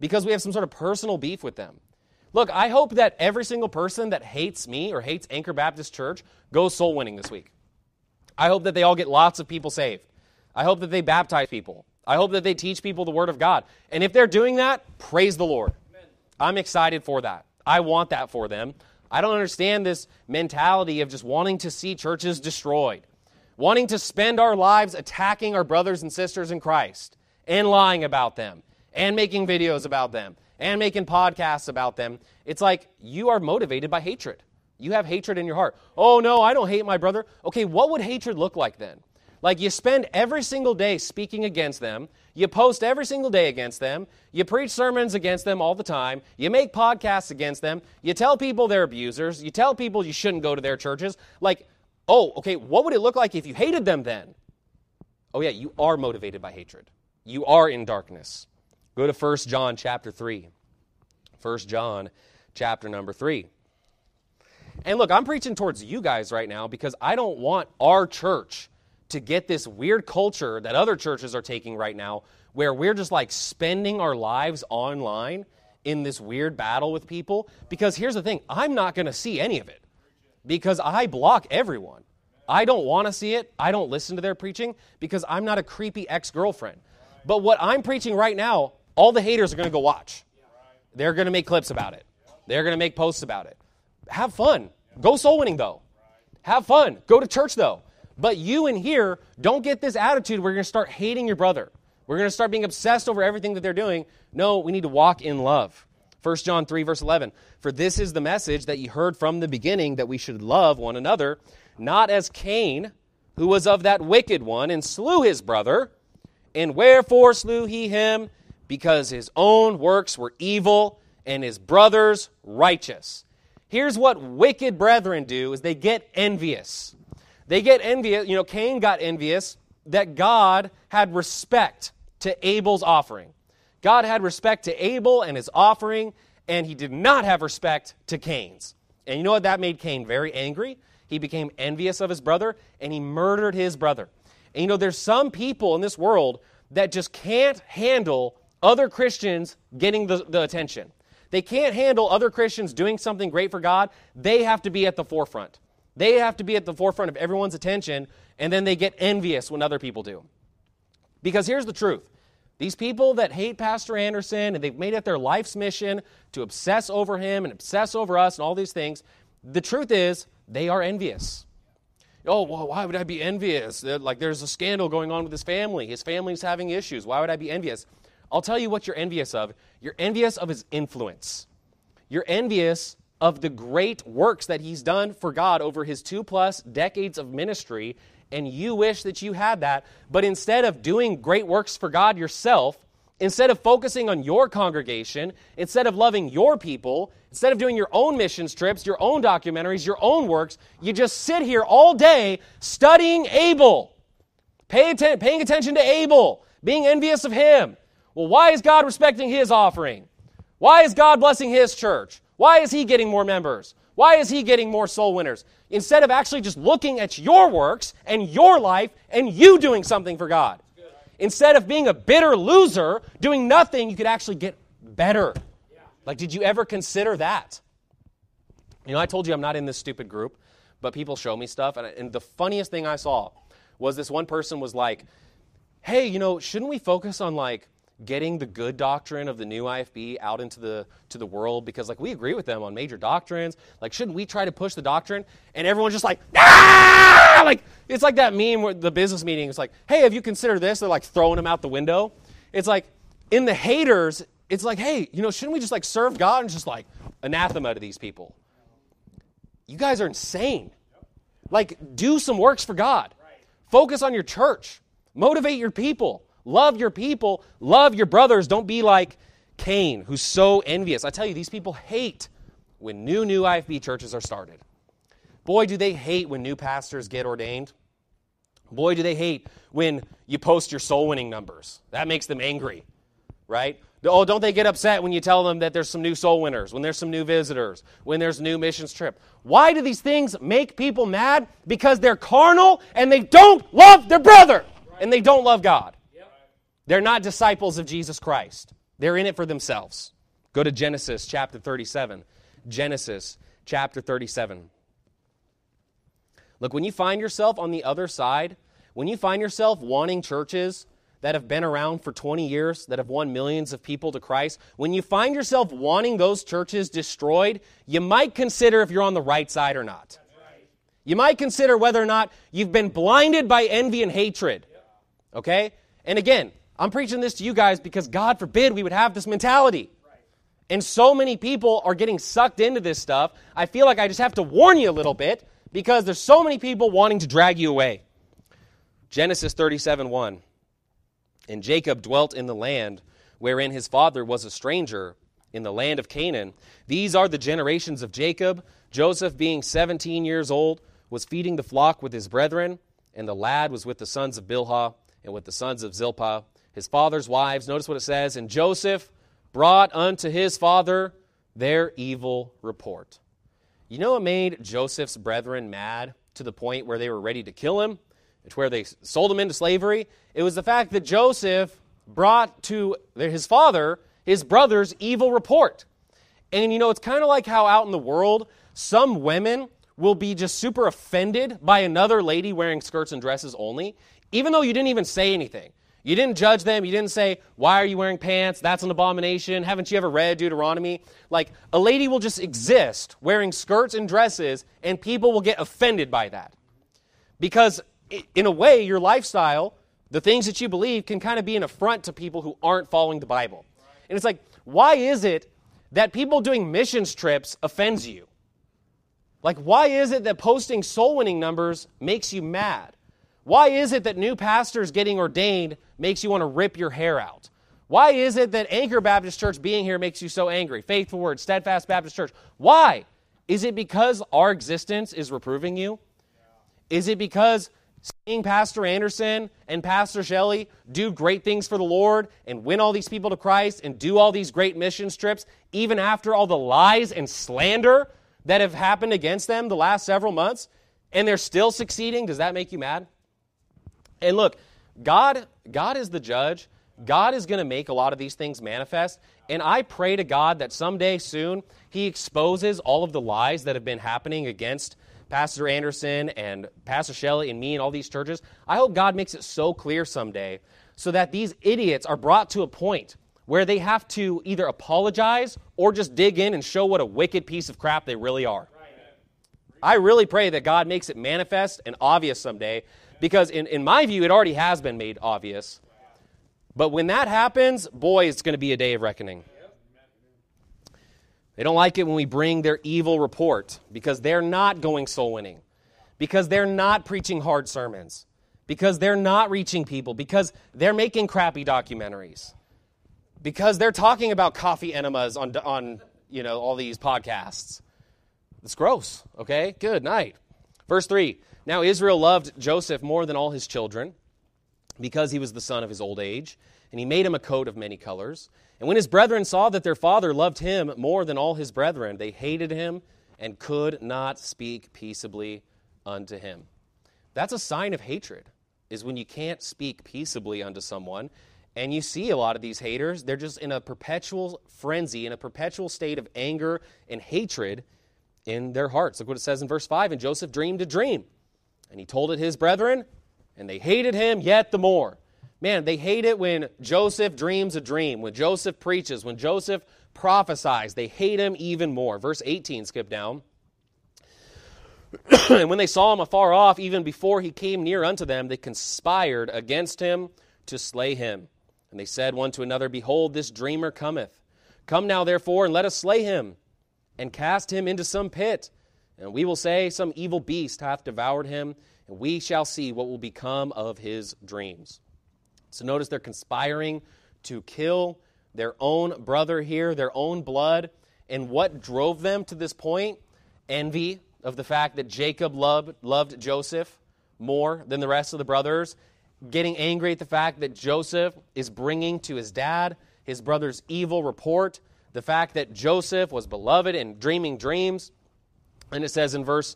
because we have some sort of personal beef with them. Look, I hope that every single person that hates me or hates Anchor Baptist Church goes soul winning this week. I hope that they all get lots of people saved. I hope that they baptize people. I hope that they teach people the Word of God. And if they're doing that, praise the Lord. Amen. I'm excited for that. I want that for them. I don't understand this mentality of just wanting to see churches destroyed, wanting to spend our lives attacking our brothers and sisters in Christ and lying about them and making videos about them and making podcasts about them. It's like you are motivated by hatred. You have hatred in your heart. Oh, no, I don't hate my brother. Okay, what would hatred look like then? Like you spend every single day speaking against them. You post every single day against them. You preach sermons against them all the time. You make podcasts against them. You tell people they're abusers. You tell people you shouldn't go to their churches. Like, oh, okay, what would it look like if you hated them then? Oh yeah, you are motivated by hatred. You are in darkness. Go to 1 John chapter 3. 1 John chapter number 3. And look, I'm preaching towards you guys right now because I don't want our church to get this weird culture that other churches are taking right now where we're just like spending our lives online in this weird battle with people. Because here's the thing, I'm not going to see any of it because I block everyone. I don't want to see it. I don't listen to their preaching because I'm not a creepy ex-girlfriend. But what I'm preaching right now, all the haters are going to go watch. They're going to make clips about it. They're going to make posts about it. Have fun. Go soul winning though. Have fun. Go to church though. But you in here, don't get this attitude where you're going to start hating your brother. We're going to start being obsessed over everything that they're doing. No, we need to walk in love. 1 John 3, verse 11. For this is the message that you heard from the beginning, that we should love one another, not as Cain, who was of that wicked one, and slew his brother. And wherefore slew he him? Because his own works were evil, and his brother's righteous. Here's what wicked brethren do, is they get envious. They get envious. You know, Cain got envious that God had respect to Abel's offering. God had respect to Abel and his offering, and he did not have respect to Cain's. And you know what? That made Cain very angry. He became envious of his brother, and he murdered his brother. And you know, there's some people in this world that just can't handle other Christians getting the attention. They can't handle other Christians doing something great for God. They have to be at the forefront. They have to be at the forefront of everyone's attention, and then they get envious when other people do. Because here's the truth. These people that hate Pastor Anderson, and they've made it their life's mission to obsess over him and obsess over us and all these things, the truth is they are envious. Oh, well, why would I be envious? Like there's a scandal going on with his family. His family's having issues. Why would I be envious? I'll tell you what you're envious of. You're envious of his influence. You're envious of the great works that he's done for God over his 2+ decades of ministry, and you wish that you had that, but instead of doing great works for God yourself, instead of focusing on your congregation, instead of loving your people, instead of doing your own missions trips, your own documentaries, your own works, you just sit here all day studying Abel, paying attention to Abel, being envious of him. Well, why is God respecting his offering? Why is God blessing his church? Why is he getting more members? Why is he getting more soul winners? Instead of actually just looking at your works and your life and you doing something for God. Instead of being a bitter loser, doing nothing, you could actually get better. Like, did you ever consider that? You know, I told you I'm not in this stupid group, but people show me stuff. And the funniest thing I saw was this one person was like, hey, you know, shouldn't we focus on like getting the good doctrine of the new IFB out into the world, because like we agree with them on major doctrines. Like, shouldn't we try to push the doctrine? And everyone's just like, ah! Like, it's like that meme where the business meeting is like, hey, have you considered this? They're like throwing them out the window. It's like in the haters, it's like, hey, you know, shouldn't we just like serve God and just like anathema to these people? You guys are insane. Like, do some works for God. Focus on your church. Motivate your people. Love your people. Love your brothers. Don't be like Cain, who's so envious. I tell you, these people hate when new IFB churches are started. Boy, do they hate when new pastors get ordained. Boy, do they hate when you post your soul winning numbers. That makes them angry, right? Oh, don't they get upset when you tell them that there's some new soul winners, when there's some new visitors, when there's a new missions trip? Why do these things make people mad? Because they're carnal and they don't love their brother and they don't love God. They're not disciples of Jesus Christ. They're in it for themselves. Go to Genesis chapter 37. Genesis chapter 37. Look, when you find yourself on the other side, when you find yourself wanting churches that have been around for 20 years, that have won millions of people to Christ, when you find yourself wanting those churches destroyed, you might consider if you're on the right side or not. You might consider whether or not you've been blinded by envy and hatred. Okay? And again, I'm preaching this to you guys because God forbid we would have this mentality. And so many people are getting sucked into this stuff. I feel like I just have to warn you a little bit because there's so many people wanting to drag you away. Genesis 37:1. And Jacob dwelt in the land wherein his father was a stranger, in the land of Canaan. These are the generations of Jacob. Joseph, being 17 years old, was feeding the flock with his brethren, and the lad was with the sons of Bilhah and with the sons of Zilpah, his father's wives. Notice what it says. And Joseph brought unto his father their evil report. You know what made Joseph's brethren mad to the point where they were ready to kill him? It's where they sold him into slavery. It was the fact that Joseph brought to his father, his brother's evil report. And you know, it's kind of like how out in the world, some women will be just super offended by another lady wearing skirts and dresses only, even though you didn't even say anything. You didn't judge them. You didn't say, why are you wearing pants? That's an abomination. Haven't you ever read Deuteronomy? Like, a lady will just exist wearing skirts and dresses, and people will get offended by that. Because in a way, your lifestyle, the things that you believe, can kind of be an affront to people who aren't following the Bible. And it's like, why is it that people doing missions trips offends you? Like, why is it that posting soul-winning numbers makes you mad? Why is it that new pastors getting ordained makes you want to rip your hair out? Why is it that Anchor Baptist Church being here makes you so angry? Faithful Word, Steadfast Baptist Church. Why? Is it because our existence is reproving you? Is it because seeing Pastor Anderson and Pastor Shelley do great things for the Lord and win all these people to Christ and do all these great missions trips, even after all the lies and slander that have happened against them the last several months, and they're still succeeding? Does that make you mad? And look, God is the judge. God is going to make a lot of these things manifest. And I pray to God that someday soon He exposes all of the lies that have been happening against Pastor Anderson and Pastor Shelley and me and all these churches. I hope God makes it so clear someday so that these idiots are brought to a point where they have to either apologize or just dig in and show what a wicked piece of crap they really are. I really pray that God makes it manifest and obvious someday, because in my view, it already has been made obvious. But when that happens, boy, it's going to be a day of reckoning. They don't like it when we bring their evil report because they're not going soul winning, because they're not preaching hard sermons, because they're not reaching people, because they're making crappy documentaries, because they're talking about coffee enemas on all these podcasts. It's gross, okay? Good night. Verse 3, now Israel loved Joseph more than all his children because he was the son of his old age, and he made him a coat of many colors. And when his brethren saw that their father loved him more than all his brethren, they hated him and could not speak peaceably unto him. That's a sign of hatred, is when you can't speak peaceably unto someone. And you see a lot of these haters, they're just in a perpetual frenzy, in a perpetual state of anger and hatred in their hearts. Look what it says in verse 5, and Joseph dreamed a dream, and he told it his brethren, and they hated him yet the more. Man, they hate it when Joseph dreams a dream, when Joseph preaches, when Joseph prophesies. They hate him even more. Verse 18, skip down. And when they saw him afar off, even before he came near unto them, they conspired against him to slay him. And they said one to another, behold, this dreamer cometh. Come now, therefore, and let us slay him, and cast him into some pit. And we will say, some evil beast hath devoured him, and we shall see what will become of his dreams. So notice they're conspiring to kill their own brother here, their own blood. And what drove them to this point? Envy of the fact that Jacob loved Joseph more than the rest of the brothers. Getting angry at the fact that Joseph is bringing to his dad his brother's evil report. The fact that Joseph was beloved and dreaming dreams. And it says in verse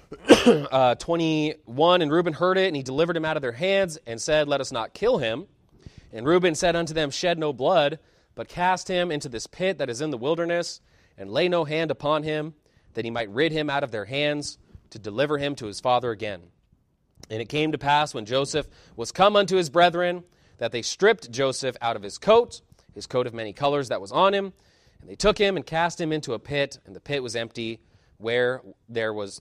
21, and Reuben heard it, and he delivered him out of their hands, and said, let us not kill him. And Reuben said unto them, shed no blood, but cast him into this pit that is in the wilderness, and lay no hand upon him, that he might rid him out of their hands, to deliver him to his father again. And it came to pass, when Joseph was come unto his brethren, that they stripped Joseph out of his coat of many colors that was on him, and they took him and cast him into a pit, and the pit was empty, where there was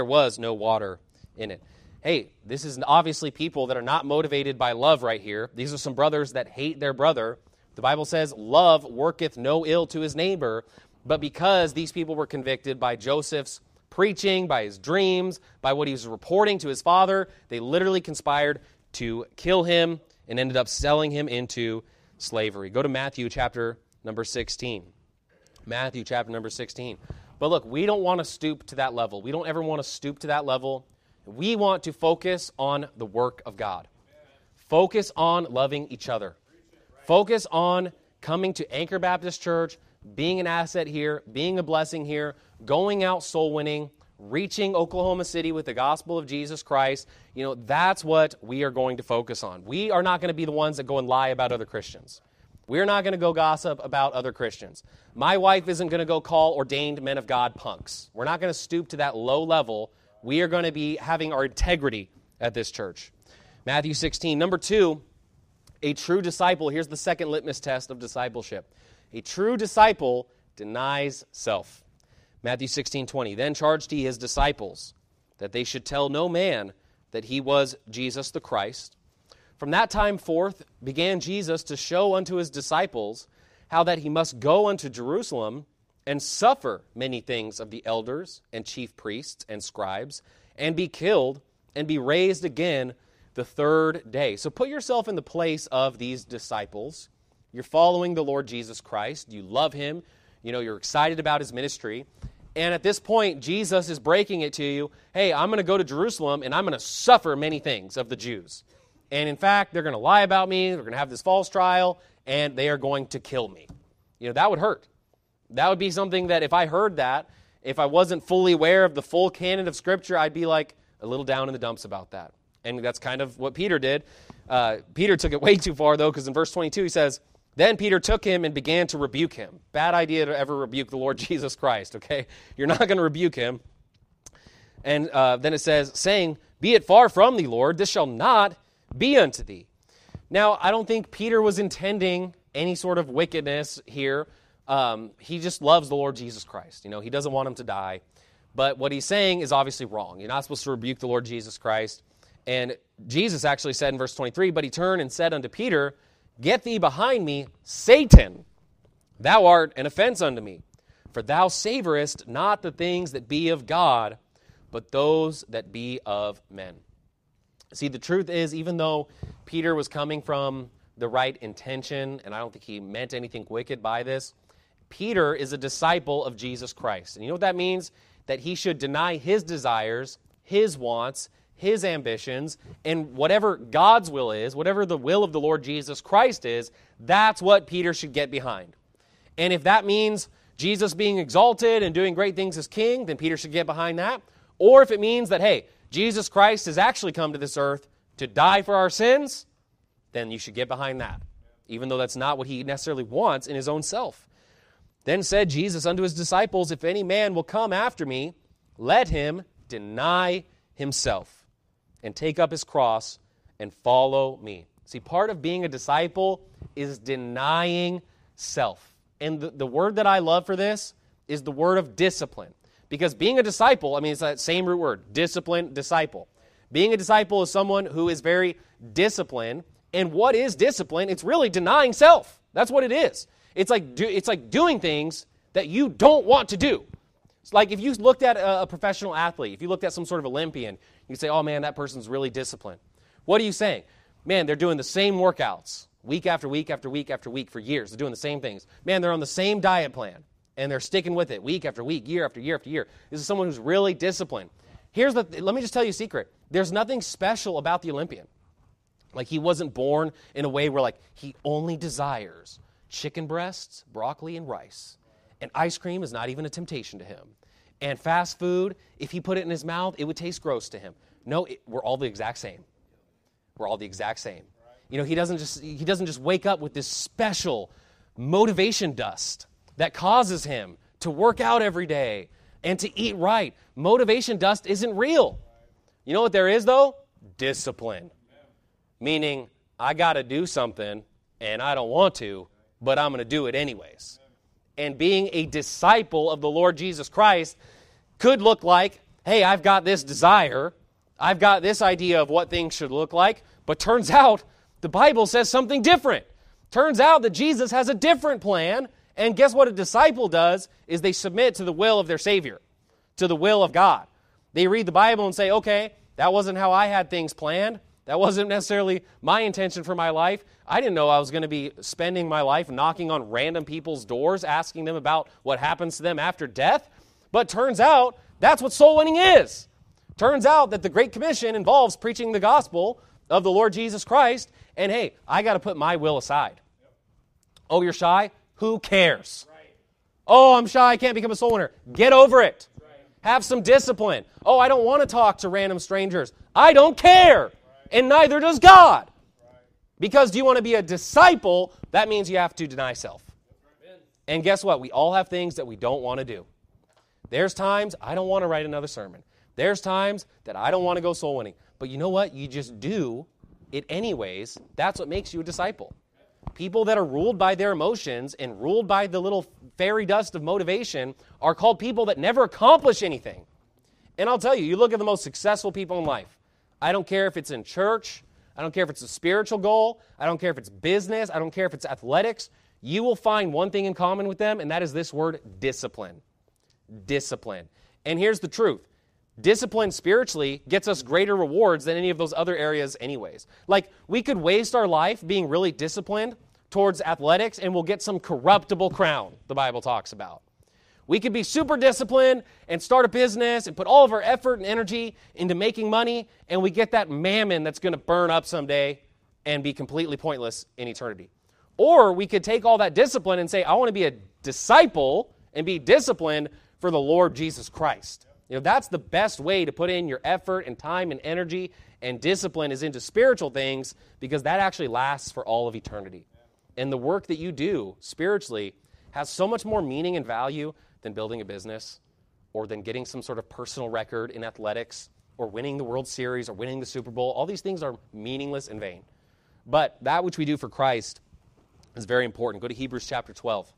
no water in it. Hey, this is obviously people that are not motivated by love right here. These are some brothers that hate their brother. The Bible says, love worketh no ill to his neighbor. But because these people were convicted by Joseph's preaching, by his dreams, by what he was reporting to his father, they literally conspired to kill him and ended up selling him into slavery. Go to Matthew chapter number 16. Matthew chapter number 16. But look, we don't want to stoop to that level. We don't ever want to stoop to that level. We want to focus on the work of God. Focus on loving each other. Focus on coming to Anchor Baptist Church, being an asset here, being a blessing here, going out soul winning, reaching Oklahoma City with the gospel of Jesus Christ. That's what we are going to focus on. We are not going to be the ones that go and lie about other Christians. We're not going to go gossip about other Christians. My wife isn't going to go call ordained men of God punks. We're not going to stoop to that low level. We are going to be having our integrity at this church. Matthew 16. Number 2, a true disciple. Here's the second litmus test of discipleship. A true disciple denies self. Matthew 16:20. Then charged he his disciples that they should tell no man that he was Jesus the Christ. From that time forth began Jesus to show unto his disciples how that he must go unto Jerusalem and suffer many things of the elders and chief priests and scribes, and be killed, and be raised again the third day. So put yourself in the place of these disciples. You're following the Lord Jesus Christ. You love him. You're excited about his ministry. And at this point, Jesus is breaking it to you. Hey, I'm going to go to Jerusalem, and I'm going to suffer many things of the Jews. And in fact, they're going to lie about me. They're going to have this false trial, and they are going to kill me. That would hurt. That would be something that if I heard that, if I wasn't fully aware of the full canon of Scripture, I'd be like a little down in the dumps about that. And that's kind of what Peter did. Peter took it way too far, though, because in verse 22 he says, then Peter took him and began to rebuke him. Bad idea to ever rebuke the Lord Jesus Christ, okay? You're not going to rebuke him. And then it says, saying, be it far from thee, Lord, this shall not be unto thee. Now, I don't think Peter was intending any sort of wickedness here. He just loves the Lord Jesus Christ. He doesn't want him to die. But what he's saying is obviously wrong. You're not supposed to rebuke the Lord Jesus Christ. And Jesus actually said in verse 23, but he turned and said unto Peter, get thee behind me, Satan. Thou art an offense unto me. For thou savorest not the things that be of God, but those that be of men. See, the truth is, even though Peter was coming from the right intention, and I don't think he meant anything wicked by this, Peter is a disciple of Jesus Christ. And you know what that means? That he should deny his desires, his wants, his ambitions, and whatever God's will is, whatever the will of the Lord Jesus Christ is, that's what Peter should get behind. And if that means Jesus being exalted and doing great things as king, then Peter should get behind that. Or if it means that, hey, Jesus Christ has actually come to this earth to die for our sins, then you should get behind that, even though that's not what he necessarily wants in his own self. Then said Jesus unto his disciples, if any man will come after me, let him deny himself and take up his cross and follow me. See, part of being a disciple is denying self. And the word that I love for this is the word of discipline. Because being a disciple, it's that same root word, discipline, disciple. Being a disciple is someone who is very disciplined. And what is discipline? It's really denying self. That's what it is. It's like doing things that you don't want to do. It's like if you looked at a professional athlete, if you looked at some sort of Olympian, you say, oh man, that person's really disciplined. What are you saying? Man, they're doing the same workouts week after week after week after week for years. They're doing the same things. Man, they're on the same diet plan, and they're sticking with it week after week, year after year after year. This is someone who's really disciplined. Let me just tell you a secret. There's nothing special about the Olympian. Like he wasn't born in a way where he only desires chicken breasts, broccoli, and rice. And ice cream is not even a temptation to him. And fast food, if he put it in his mouth, it would taste gross to him. No, we're all the exact same. We're all the exact same. He doesn't just wake up with this special motivation dust that causes him to work out every day and to eat right. Motivation dust isn't real. You know what there is, though? Discipline. Meaning, I got to do something, and I don't want to, but I'm going to do it anyways. And being a disciple of the Lord Jesus Christ could look like, hey, I've got this desire, I've got this idea of what things should look like, but turns out the Bible says something different. Turns out that Jesus has a different plan, and guess what a disciple does is they submit to the will of their Savior, to the will of God. They read the Bible and say, okay, that wasn't how I had things planned. That wasn't necessarily my intention for my life. I didn't know I was going to be spending my life knocking on random people's doors, asking them about what happens to them after death. But turns out that's what soul winning is. Turns out that the Great Commission involves preaching the gospel of the Lord Jesus Christ. And hey, I got to put my will aside. Oh, you're shy? Who cares? Oh, I'm shy. I can't become a soul winner. Get over it. Have some discipline. Oh, I don't want to talk to random strangers. I don't care. And neither does God. Because do you want to be a disciple, that means you have to deny self. And guess what? We all have things that we don't want to do. There's times I don't want to write another sermon. There's times that I don't want to go soul winning. But you know what? You just do it anyways. That's what makes you a disciple. People that are ruled by their emotions and ruled by the little fairy dust of motivation are called people that never accomplish anything. And I'll tell you, you look at the most successful people in life. I don't care if it's in church. I don't care if it's a spiritual goal. I don't care if it's business. I don't care if it's athletics. You will find one thing in common with them, and that is this word, discipline. Discipline. And here's the truth. Discipline spiritually gets us greater rewards than any of those other areas anyways. Like, we could waste our life being really disciplined towards athletics, and we'll get some corruptible crown, the Bible talks about. We could be super disciplined and start a business and put all of our effort and energy into making money, and we get that mammon that's going to burn up someday and be completely pointless in eternity. Or we could take all that discipline and say, I want to be a disciple and be disciplined for the Lord Jesus Christ. You know, that's the best way to put in your effort and time and energy, and discipline is into spiritual things because that actually lasts for all of eternity. And the work that you do spiritually has so much more meaning and value than building a business or than getting some sort of personal record in athletics or winning the World Series or winning the Super Bowl. All these things are meaningless and vain. But that which we do for Christ is very important. Go to Hebrews chapter 12.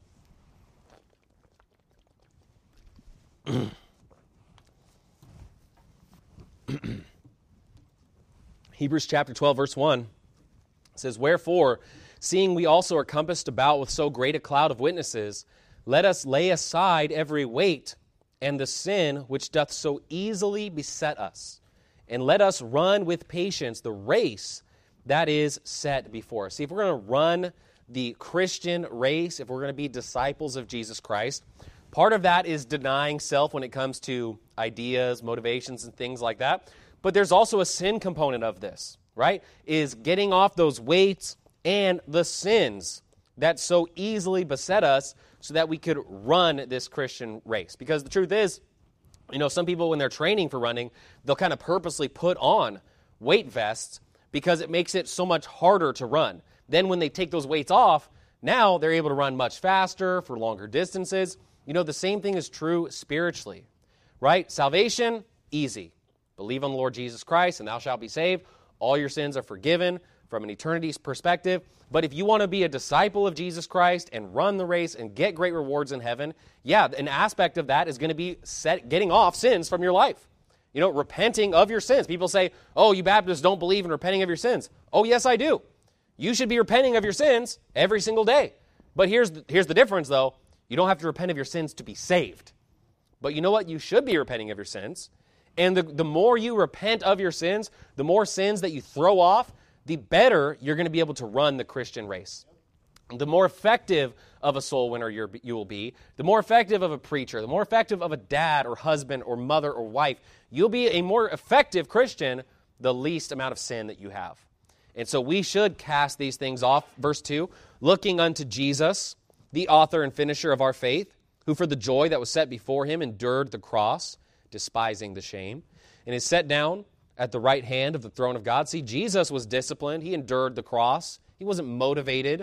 Hebrews chapter 12, verse 1 says, Wherefore, seeing we also are compassed about with so great a cloud of witnesses, let us lay aside every weight and the sin which doth so easily beset us, and let us run with patience the race that is set before us. See, if we're going to run the Christian race, if we're going to be disciples of Jesus Christ, part of that is denying self when it comes to ideas, motivations, and things like that. But there's also a sin component of this, right? Is getting off those weights and the sins that so easily beset us so that we could run this Christian race. Because the truth is, you know, some people when they're training for running, they'll kind of purposely put on weight vests because it makes it so much harder to run. Then when they take those weights off, now they're able to run much faster for longer distances. You know, the same thing is true spiritually, right? Salvation, easy. Believe on the Lord Jesus Christ and thou shalt be saved. All your sins are forgiven from an eternity's perspective. But if you want to be a disciple of Jesus Christ and run the race and get great rewards in heaven, yeah, an aspect of that is going to be getting off sins from your life. You know, repenting of your sins. People say, oh, you Baptists don't believe in repenting of your sins. Oh, yes, I do. You should be repenting of your sins every single day. But here's the difference, though. You don't have to repent of your sins to be saved. But you know what? You should be repenting of your sins. And the more you repent of your sins, the more sins that you throw off, the better you're going to be able to run the Christian race. The more effective of a soul winner you will be, the more effective of a preacher, the more effective of a dad or husband or mother or wife, you'll be a more effective Christian the least amount of sin that you have. And so we should cast these things off. Verse 2, looking unto Jesus, the author and finisher of our faith, who for the joy that was set before him endured the cross, despising the shame, and is set down at the right hand of the throne of God. See, Jesus was disciplined. He endured the cross. He wasn't motivated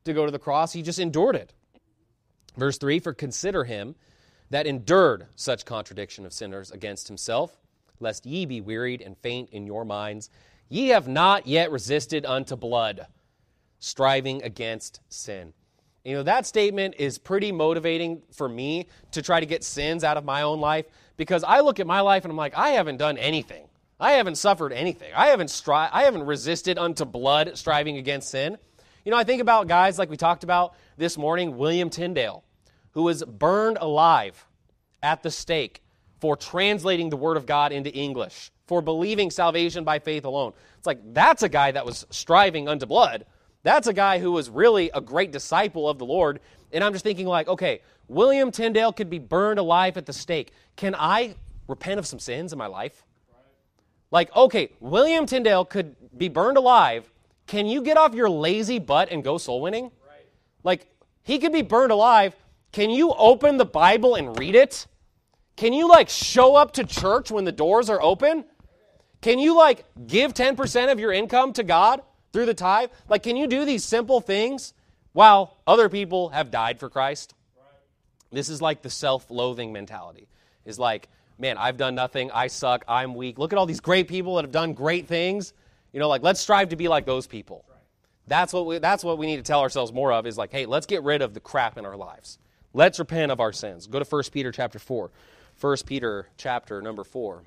to go to the cross. He just endured it. Verse 3, for consider him that endured such contradiction of sinners against himself, lest ye be wearied and faint in your minds. Ye have not yet resisted unto blood, striving against sin. That statement is pretty motivating for me to try to get sins out of my own life, because I look at my life and I'm like, I haven't done anything. I haven't suffered anything. I haven't resisted unto blood, striving against sin. I think about guys like we talked about this morning, William Tyndale, who was burned alive at the stake for translating the Word of God into English, for believing salvation by faith alone. It's like, that's a guy that was striving unto blood. That's a guy who was really a great disciple of the Lord. And I'm just thinking like, okay, William Tyndale could be burned alive at the stake. Can I repent of some sins in my life? Like, okay, William Tyndale could be burned alive. Can you get off your lazy butt and go soul winning? Like, he could be burned alive. Can you open the Bible and read it? Can you show up to church when the doors are open? Can you give 10% of your income to God through the tithe? Can you do these simple things while other people have died for Christ? This is the self-loathing mentality. Is man, I've done nothing. I suck. I'm weak. Look at all these great people that have done great things. Let's strive to be like those people. That's what we need to tell ourselves more of, is hey, let's get rid of the crap in our lives. Let's repent of our sins. Go to 1 Peter chapter 4. 1 Peter chapter number 4.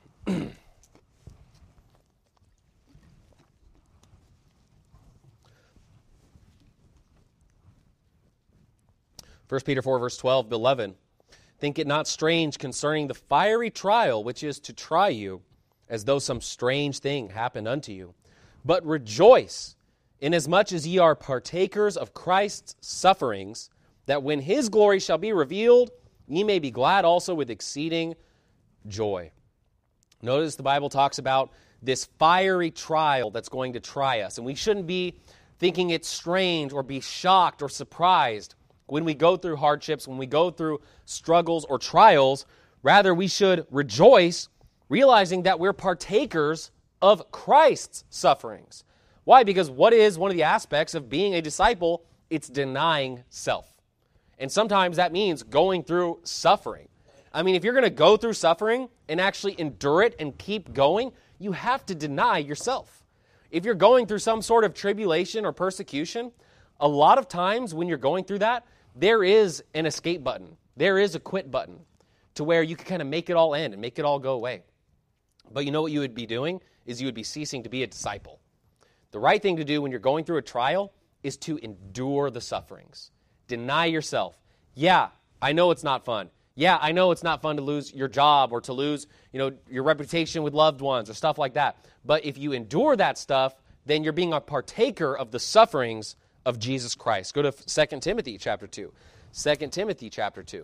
1 Peter 4, verse 12, Beloved, think it not strange concerning the fiery trial which is to try you, as though some strange thing happened unto you. But rejoice, inasmuch as ye are partakers of Christ's sufferings, that when his glory shall be revealed, ye may be glad also with exceeding joy. Notice the Bible talks about this fiery trial that's going to try us, and we shouldn't be thinking it's strange or be shocked or surprised when we go through hardships, when we go through struggles or trials. Rather, we should rejoice, realizing that we're partakers of Christ's sufferings. Why? Because what is one of the aspects of being a disciple? It's denying self. And sometimes that means going through suffering. I mean, if you're going to go through suffering and actually endure it and keep going, you have to deny yourself. If you're going through some sort of tribulation or persecution, a lot of times when you're going through that, there is an escape button. There is a quit button to where you can kind of make it all end and make it all go away. But you know what you would be doing is you would be ceasing to be a disciple. The right thing to do when you're going through a trial is to endure the sufferings. Deny yourself. Yeah, I know it's not fun. Yeah, I know it's not fun to lose your job or to lose, your reputation with loved ones or stuff like that. But if you endure that stuff, then you're being a partaker of the sufferings of Jesus Christ. Go to 2 Timothy chapter 2. 2 Timothy chapter 2.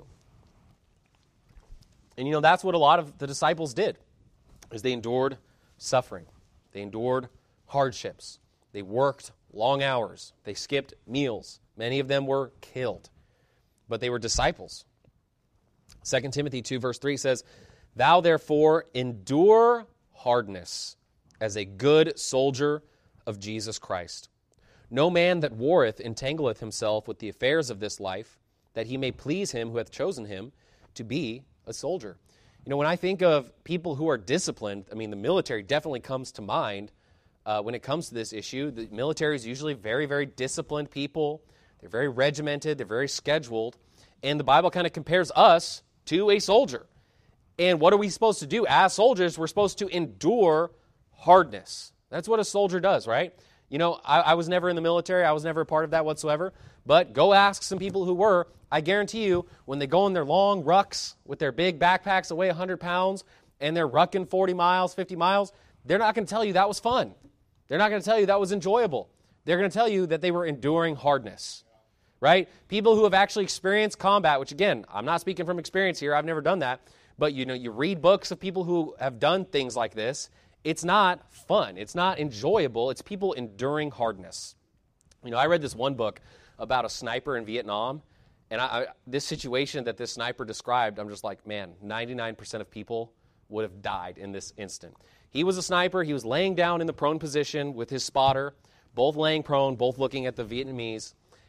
And that's what a lot of the disciples did, is they endured suffering. They endured hardships. They worked long hours. They skipped meals. Many of them were killed. But they were disciples. 2 Timothy 2 verse 3 says, Thou therefore endure hardness as a good soldier of Jesus Christ. No man that warreth entangleth himself with the affairs of this life, that he may please him who hath chosen him to be a soldier. When I think of people who are disciplined, the military definitely comes to mind when it comes to this issue. The military is usually very, very disciplined people. They're very regimented. They're very scheduled. And the Bible kind of compares us to a soldier. And what are we supposed to do? As soldiers, we're supposed to endure hardness. That's what a soldier does, right? I was never in the military. I was never a part of that whatsoever. But go ask some people who were. I guarantee you, when they go on their long rucks with their big backpacks that weigh 100 pounds and they're rucking 40 miles, 50 miles, they're not going to tell you that was fun. They're not going to tell you that was enjoyable. They're going to tell you that they were enduring hardness, right? People who have actually experienced combat, which again, I'm not speaking from experience here. I've never done that. But you read books of people who have done things like this. It's not fun. It's not enjoyable. It's people enduring hardness. I read this one book about a sniper in Vietnam, and this situation that this sniper described, I'm just like, man, 99% of people would have died in this instant. He was a sniper. He was laying down in the prone position with his spotter, both laying prone, both looking at the Vietnamese,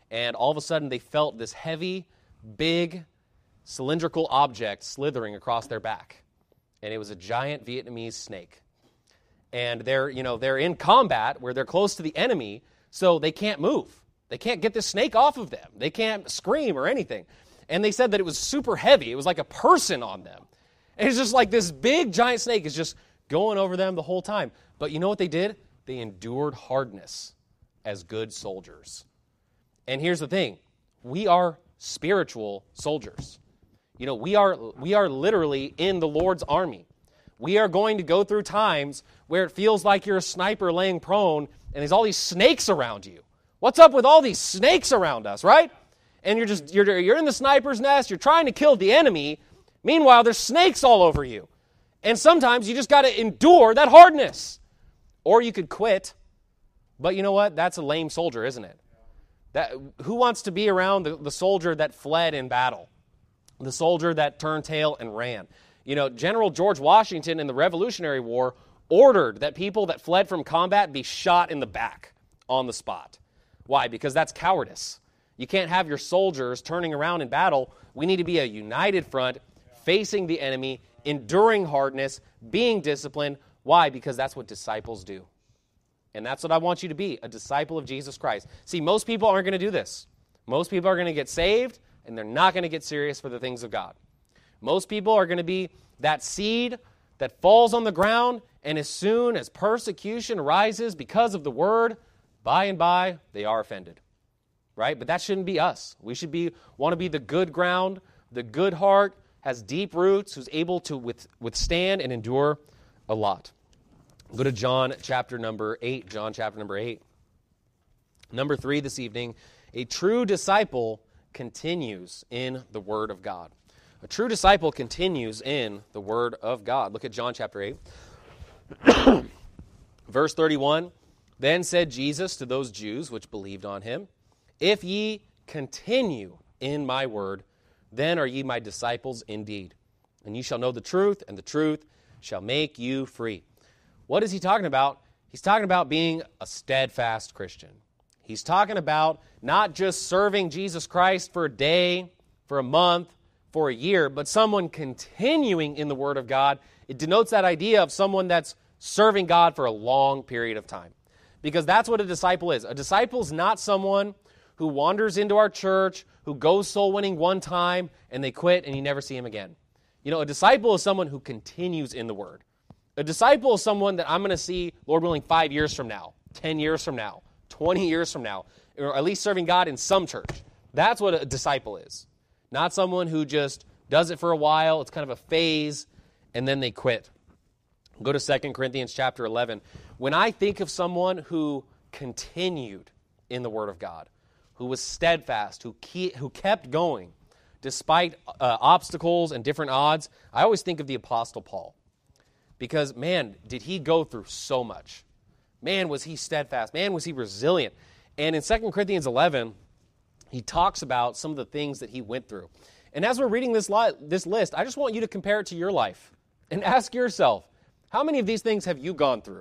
and all of a sudden they felt this heavy, big, cylindrical object slithering across their back. And it was a giant Vietnamese snake. And they're in combat where they're close to the enemy, so they can't move. They can't get this snake off of them. They can't scream or anything. And they said that it was super heavy. It was like a person on them. And it's just like this big, giant snake is just going over them the whole time. But you know what they did? They endured hardness as good soldiers. And here's the thing. We are spiritual soldiers. We are literally in the Lord's army. We are going to go through times where it feels like you're a sniper laying prone and there's all these snakes around you. What's up with all these snakes around us, right? And you're in the sniper's nest, you're trying to kill the enemy. Meanwhile, there's snakes all over you. And sometimes you just got to endure that hardness. Or you could quit. But you know what? That's a lame soldier, isn't it? Who wants to be around the soldier that fled in battle? The soldier that turned tail and ran. General George Washington in the Revolutionary War ordered that people that fled from combat be shot in the back on the spot. Why? Because that's cowardice. You can't have your soldiers turning around in battle. We need to be a united front, facing the enemy, enduring hardness, being disciplined. Why? Because that's what disciples do. And that's what I want you to be, a disciple of Jesus Christ. See, most people aren't going to do this. Most people are going to get saved, and they're not going to get serious for the things of God. Most people are going to be that seed that falls on the ground, and as soon as persecution rises because of the word, by and by, they are offended. Right? But that shouldn't be us. We should want to be the good ground, the good heart, has deep roots, who's able to withstand and endure a lot. Go to John chapter number 8. John chapter number 8. Number 3 this evening, a true disciple continues in the Word of God. A true disciple continues in the Word of God. Look at John chapter 8. Verse 31, Then said Jesus to those Jews which believed on him, If ye continue in my word, then are ye my disciples indeed. And ye shall know the truth, and the truth shall make you free. What is he talking about? He's talking about being a steadfast Christian. He's talking about not just serving Jesus Christ for a day, for a month, for a year, but someone continuing in the Word of God. It denotes that idea of someone that's serving God for a long period of time. Because that's what a disciple is. A disciple is not someone who wanders into our church, who goes soul winning one time, and they quit and you never see him again. A disciple is someone who continues in the Word. A disciple is someone that I'm going to see, Lord willing, 5 years from now, 10 years from now, 20 years from now, or at least serving God in some church. That's what a disciple is. Not someone who just does it for a while, it's kind of a phase, and then they quit. Go to 2 Corinthians chapter 11. When I think of someone who continued in the Word of God, who was steadfast, who kept going despite obstacles and different odds, I always think of the Apostle Paul. Because, man, did he go through so much. Man, was he steadfast. Man, was he resilient. And in 2 Corinthians 11, he talks about some of the things that he went through. And as we're reading this list, I just want you to compare it to your life and ask yourself, how many of these things have you gone through?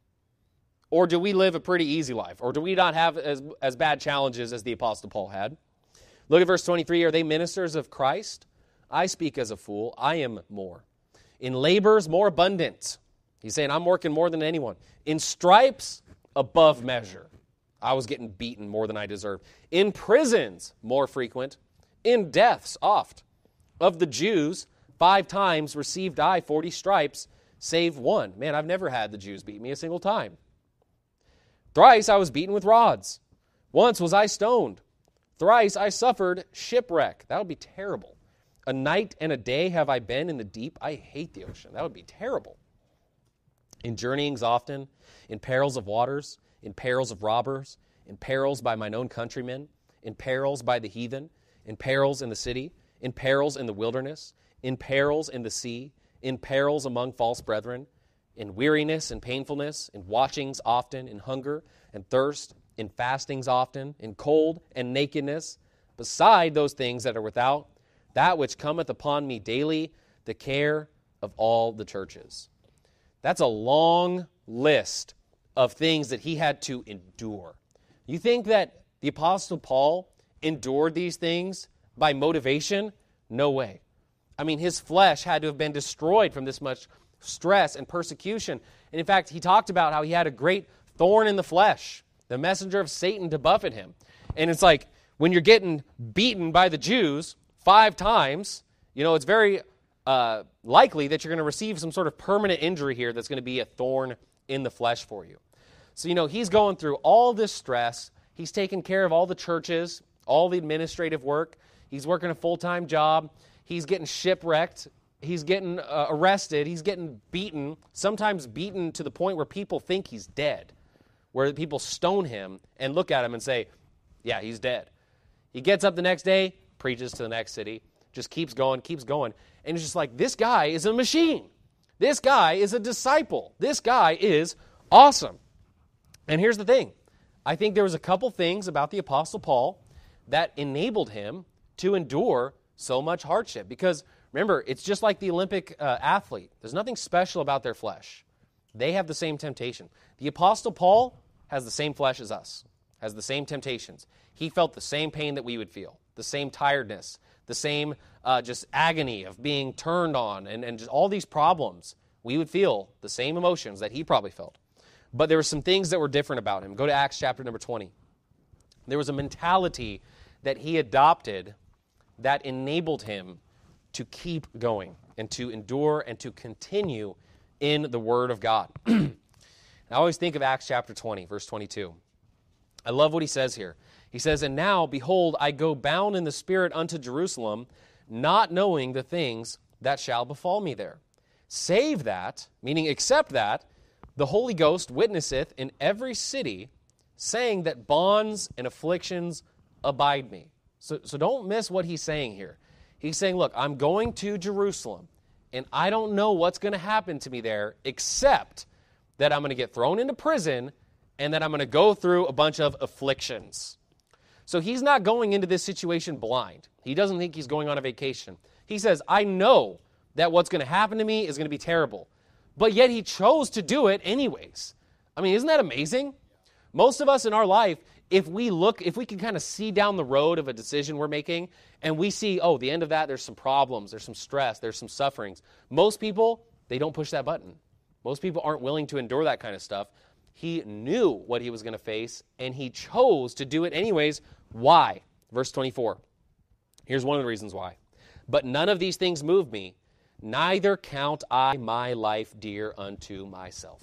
Or do we live a pretty easy life? Or do we not have as bad challenges as the Apostle Paul had? Look at verse 23. Are they ministers of Christ? I speak as a fool. I am more. In labors, more abundant. He's saying, I'm working more than anyone. In stripes, above measure. I was getting beaten more than I deserved. In prisons, more frequent. In deaths, oft. Of the Jews, 5 times received I 40 stripes, save one. Man, I've never had the Jews beat me a single time. Thrice I was beaten with rods. Once was I stoned. Thrice I suffered shipwreck. That would be terrible. A night and a day have I been in the deep. I hate the ocean. That would be terrible. In journeyings often, in perils of waters, in perils of robbers, in perils by mine own countrymen, in perils by the heathen, in perils in the city, in perils in the wilderness, in perils in the sea, in perils among false brethren, in weariness and painfulness, in watchings often, in hunger and thirst, in fastings often, in cold and nakedness, beside those things that are without, that which cometh upon me daily, the care of all the churches. That's a long list of things that he had to endure. You think that the Apostle Paul endured these things by motivation? No way. I mean, his flesh had to have been destroyed from this much stress and persecution. And in fact, he talked about how he had a great thorn in the flesh, the messenger of Satan to buffet him. And it's like, when you're getting beaten by the Jews 5 times, it's very likely that you're going to receive some sort of permanent injury here that's going to be a thorn in the flesh for you. So, he's going through all this stress. He's taking care of all the churches, all the administrative work. He's working a full-time job. He's getting shipwrecked. He's getting arrested. He's getting beaten, sometimes beaten to the point where people think he's dead, where people stone him and look at him and say, yeah, he's dead. He gets up the next day, preaches to the next city, just keeps going. And it's just like, this guy is a machine. This guy is a disciple. This guy is awesome. And here's the thing. I think there was a couple things about the Apostle Paul that enabled him to endure so much hardship. Because remember, it's just like the Olympic athlete. There's nothing special about their flesh. They have the same temptation. The Apostle Paul has the same flesh as us, has the same temptations. He felt the same pain that we would feel, the same tiredness, the same just agony of being turned on, and just all these problems. We would feel the same emotions that he probably felt. But there were some things that were different about him. Go to Acts chapter number 20. There was a mentality that he adopted that enabled him to keep going and to endure and to continue in the Word of God. I always think of Acts chapter 20, verse 22. I love what he says here. He says, "And now, behold, I go bound in the Spirit unto Jerusalem, not knowing the things that shall befall me there. Save that," meaning except that, "the Holy Ghost witnesseth in every city, saying that bonds and afflictions abide me." So don't miss what he's saying here. He's saying, look, I'm going to Jerusalem, and I don't know what's going to happen to me there, except that I'm going to get thrown into prison, and that I'm going to go through a bunch of afflictions. So he's not going into this situation blind. He doesn't think he's going on a vacation. He says, I know that what's going to happen to me is going to be terrible. But yet he chose to do it anyways. I mean, isn't that amazing? Most of us in our life, if we can kind of see down the road of a decision we're making, and we see, oh, the end of that, there's some problems, there's some stress, there's some sufferings. Most people, they don't push that button. Most people aren't willing to endure that kind of stuff. He knew what he was going to face, and he chose to do it anyways. Why? Verse 24. Here's one of the reasons why. "But none of these things move me, neither count I my life dear unto myself."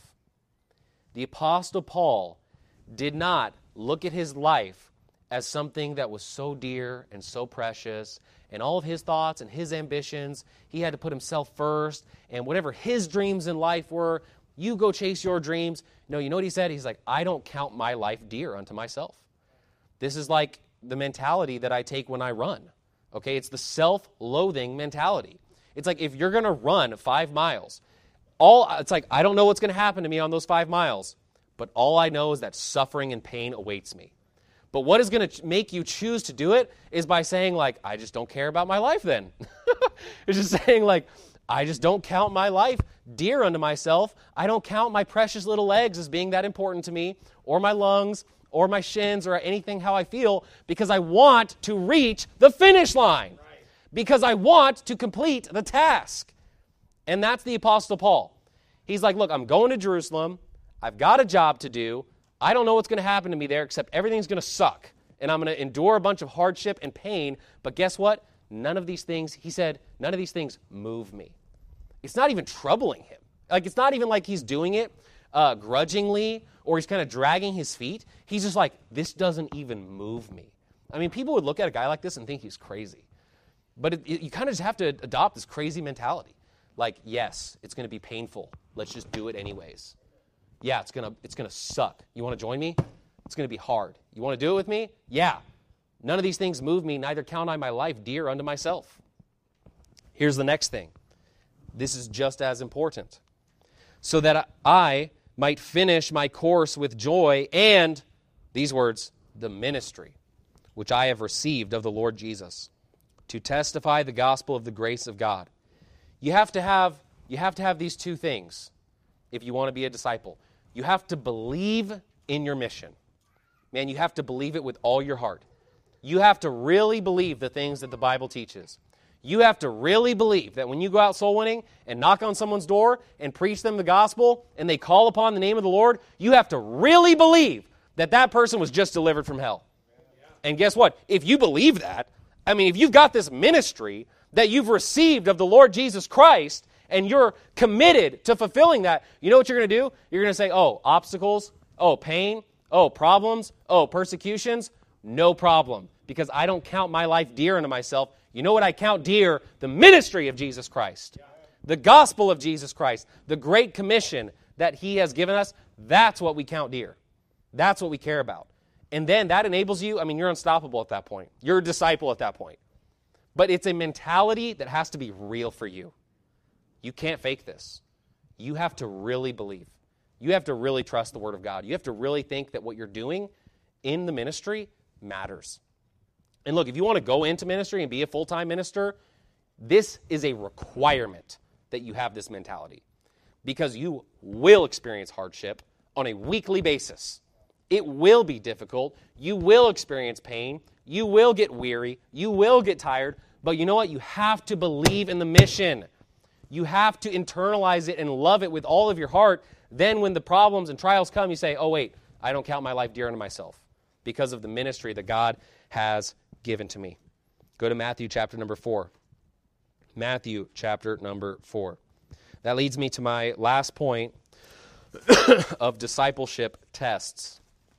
The Apostle Paul did not look at his life as something that was so dear and so precious, and all of his thoughts and his ambitions, he had to put himself first, and whatever his dreams in life were, you go chase your dreams. No, you know what he said? He's like, I don't count my life dear unto myself. This is like the mentality that I take when I run. Okay, it's the self-loathing mentality. It's like if you're going to run 5 miles, it's like I don't know what's going to happen to me on those 5 miles, but all I know is that suffering and pain awaits me. But what is going to make you choose to do it is by saying, like, I just don't care about my life then. It's just saying, like, I just don't count my life dear unto myself. I don't count my precious little legs as being that important to me, or my lungs, or my shins, or anything how I feel, because I want to reach the finish line. Right. Because I want to complete the task. And that's the Apostle Paul. He's like, look, I'm going to Jerusalem. I've got a job to do. I don't know what's going to happen to me there, except everything's going to suck. And I'm going to endure a bunch of hardship and pain. But guess what? None of these things, he said, none of these things move me. It's not even troubling him. Like, it's not even like he's doing it grudgingly, or he's kind of dragging his feet. He's just like, this doesn't even move me. I mean, people would look at a guy like this and think he's crazy. But you kind of just have to adopt this crazy mentality. Like, yes, it's going to be painful. Let's just do it anyways. Yeah, it's going to suck. You want to join me? It's going to be hard. You want to do it with me? Yeah. None of these things move me, neither count I my life dear unto myself. Here's the next thing. This is just as important. So that I might finish my course with joy and, these words, the ministry, which I have received of the Lord Jesus, to testify the gospel of the grace of God. You have to have these two things if you want to be a disciple. You have to believe in your mission. Man, you have to believe it with all your heart. you have to really believe the things that the Bible teaches. You have to really believe that when you go out soul winning and knock on someone's door and preach them the gospel and they call upon the name of the Lord, you have to really believe that that person was just delivered from hell. And guess what? If you believe that, I mean, if you've got this ministry that you've received of the Lord Jesus Christ and you're committed to fulfilling that, you know what you're going to do? You're going to say, oh, obstacles, oh, pain, oh, problems, oh, persecutions, no problem, because I don't count my life dear unto myself. You know what I count dear? The ministry of Jesus Christ, the gospel of Jesus Christ, the great commission that he has given us. That's what we count dear. That's what we care about. And then that enables you, I mean, you're unstoppable at that point. You're a disciple at that point. But it's a mentality that has to be real for you. You can't fake this. You have to really believe. You have to really trust the Word of God. You have to really think that what you're doing in the ministry matters. And look, if you want to go into ministry and be a full-time minister, this is a requirement that you have this mentality, because you will experience hardship on a weekly basis. It will be difficult. You will experience pain. You will get weary. You will get tired. But you know what? You have to believe in the mission. You have to internalize it and love it with all of your heart. Then when the problems and trials come, you say, oh, wait, I don't count my life dear unto myself because of the ministry that God has given to me. Go to Matthew chapter number 4. Matthew chapter number 4. That leads me to my last point of discipleship tests.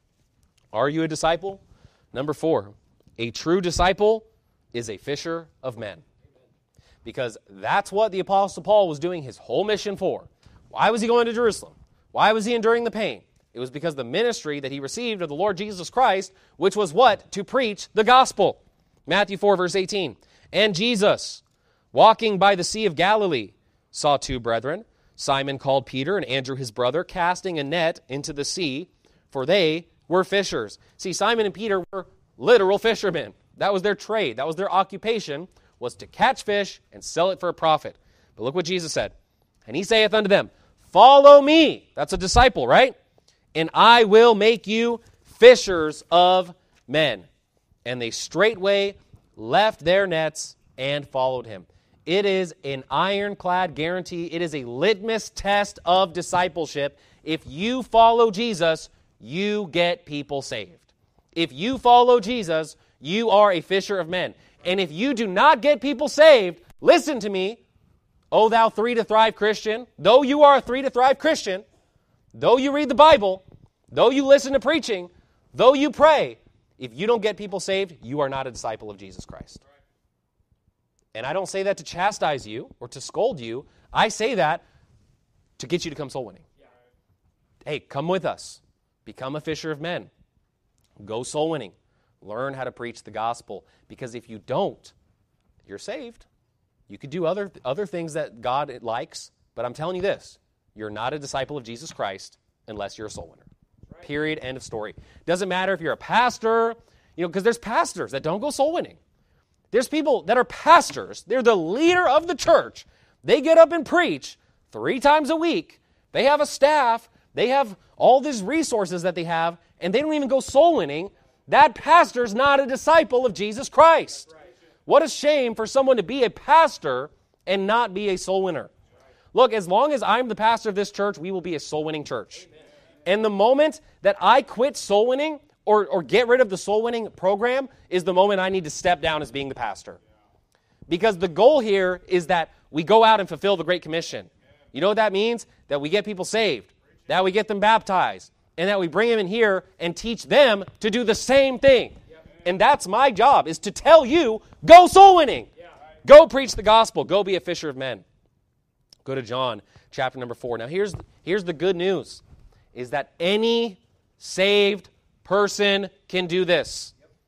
Are you a disciple? Number 4, a true disciple is a fisher of men. Because that's what the Apostle Paul was doing his whole mission for. Why was he going to Jerusalem? Why was he enduring the pain? It was because the ministry that he received of the Lord Jesus Christ, which was what? To preach the gospel. Matthew 4, verse 18. And Jesus, walking by the Sea of Galilee, saw two brethren, Simon called Peter and Andrew his brother, casting a net into the sea, for they were fishers. See, Simon and Peter were literal fishermen. That was their trade. That was their occupation, was to catch fish and sell it for a profit. But look what Jesus said. And he saith unto them, follow me. That's a disciple, right? And I will make you fishers of men. And they straightway left their nets and followed him. It is an ironclad guarantee. It is a litmus test of discipleship. If you follow Jesus, you get people saved. If you follow Jesus, you are a fisher of men. And if you do not get people saved, listen to me, O thou 3 to thrive Christian, though you are a 3 to thrive Christian, though you read the Bible, though you listen to preaching, though you pray, if you don't get people saved, you are not a disciple of Jesus Christ. And I don't say that to chastise you or to scold you. I say that to get you to come soul winning. Hey, come with us. Become a fisher of men. Go soul winning. Learn how to preach the gospel. Because if you don't, you're saved. You could do other things that God likes, but I'm telling you this, you're not a disciple of Jesus Christ unless you're a soul winner. Right. Period. End of story. Doesn't matter if you're a pastor, because there's pastors that don't go soul winning. There's people that are pastors. They're the leader of the church. They get up and preach 3 times a week. They have a staff. They have all these resources that they have, and they don't even go soul winning. That pastor's not a disciple of Jesus Christ. Right. What a shame for someone to be a pastor and not be a soul winner. Look, as long as I'm the pastor of this church, we will be a soul winning church. Amen. And the moment that I quit soul winning or get rid of the soul winning program is the moment I need to step down as being the pastor. Because the goal here is that we go out and fulfill the Great Commission. You know what that means? That we get people saved, that we get them baptized, and that we bring them in here and teach them to do the same thing. And that's my job, is to tell you, go soul winning. Go preach the gospel. Go be a fisher of men. Go to John chapter number 4. Now here's the good news, is that any saved person can do this.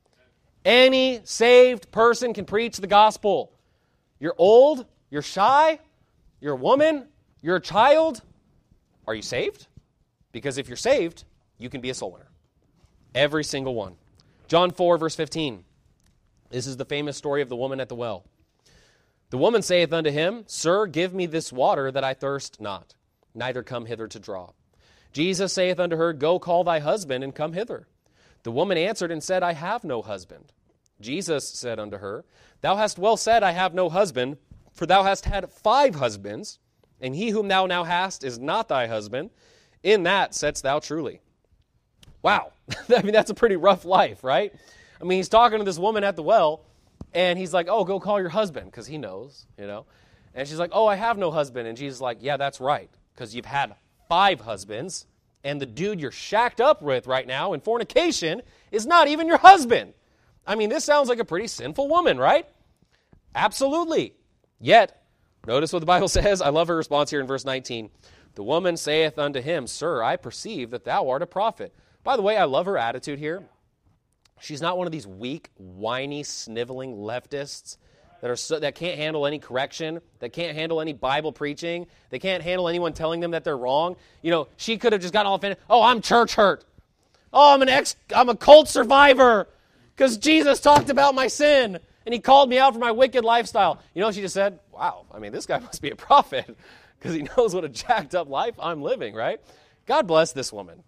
Any saved person can preach the gospel. You're old, you're shy, you're a woman, you're a child. Are you saved? Because if you're saved, you can be a soul winner. Every single one. John 4, verse 15. This is the famous story of the woman at the well. The woman saith unto him, Sir, give me this water that I thirst not, neither come hither to draw. Jesus saith unto her, Go call thy husband and come hither. The woman answered and said, I have no husband. Jesus said unto her, Thou hast well said, I have no husband, for thou hast had 5 husbands, and he whom thou now hast is not thy husband. In that saidst thou truly. Wow. I mean, that's a pretty rough life, right? I mean, he's talking to this woman at the well, and he's like, oh, go call your husband, because he knows, you know. And she's like, oh, I have no husband. And Jesus is like, yeah, that's right, because you've had 5 husbands, and the dude you're shacked up with right now in fornication is not even your husband. I mean, this sounds like a pretty sinful woman, right? Absolutely. Yet, notice what the Bible says. I love her response here in verse 19. The woman saith unto him, Sir, I perceive that thou art a prophet. By the way, I love her attitude here. She's not one of these weak, whiny, sniveling leftists that can't handle any correction, that can't handle any Bible preaching, they can't handle anyone telling them that they're wrong. You know, she could have just gotten all offended. Oh, I'm church hurt. Oh, I'm a cult survivor because Jesus talked about my sin and he called me out for my wicked lifestyle. You know what she just said? Wow, I mean, this guy must be a prophet because he knows what a jacked up life I'm living, right? God bless this woman.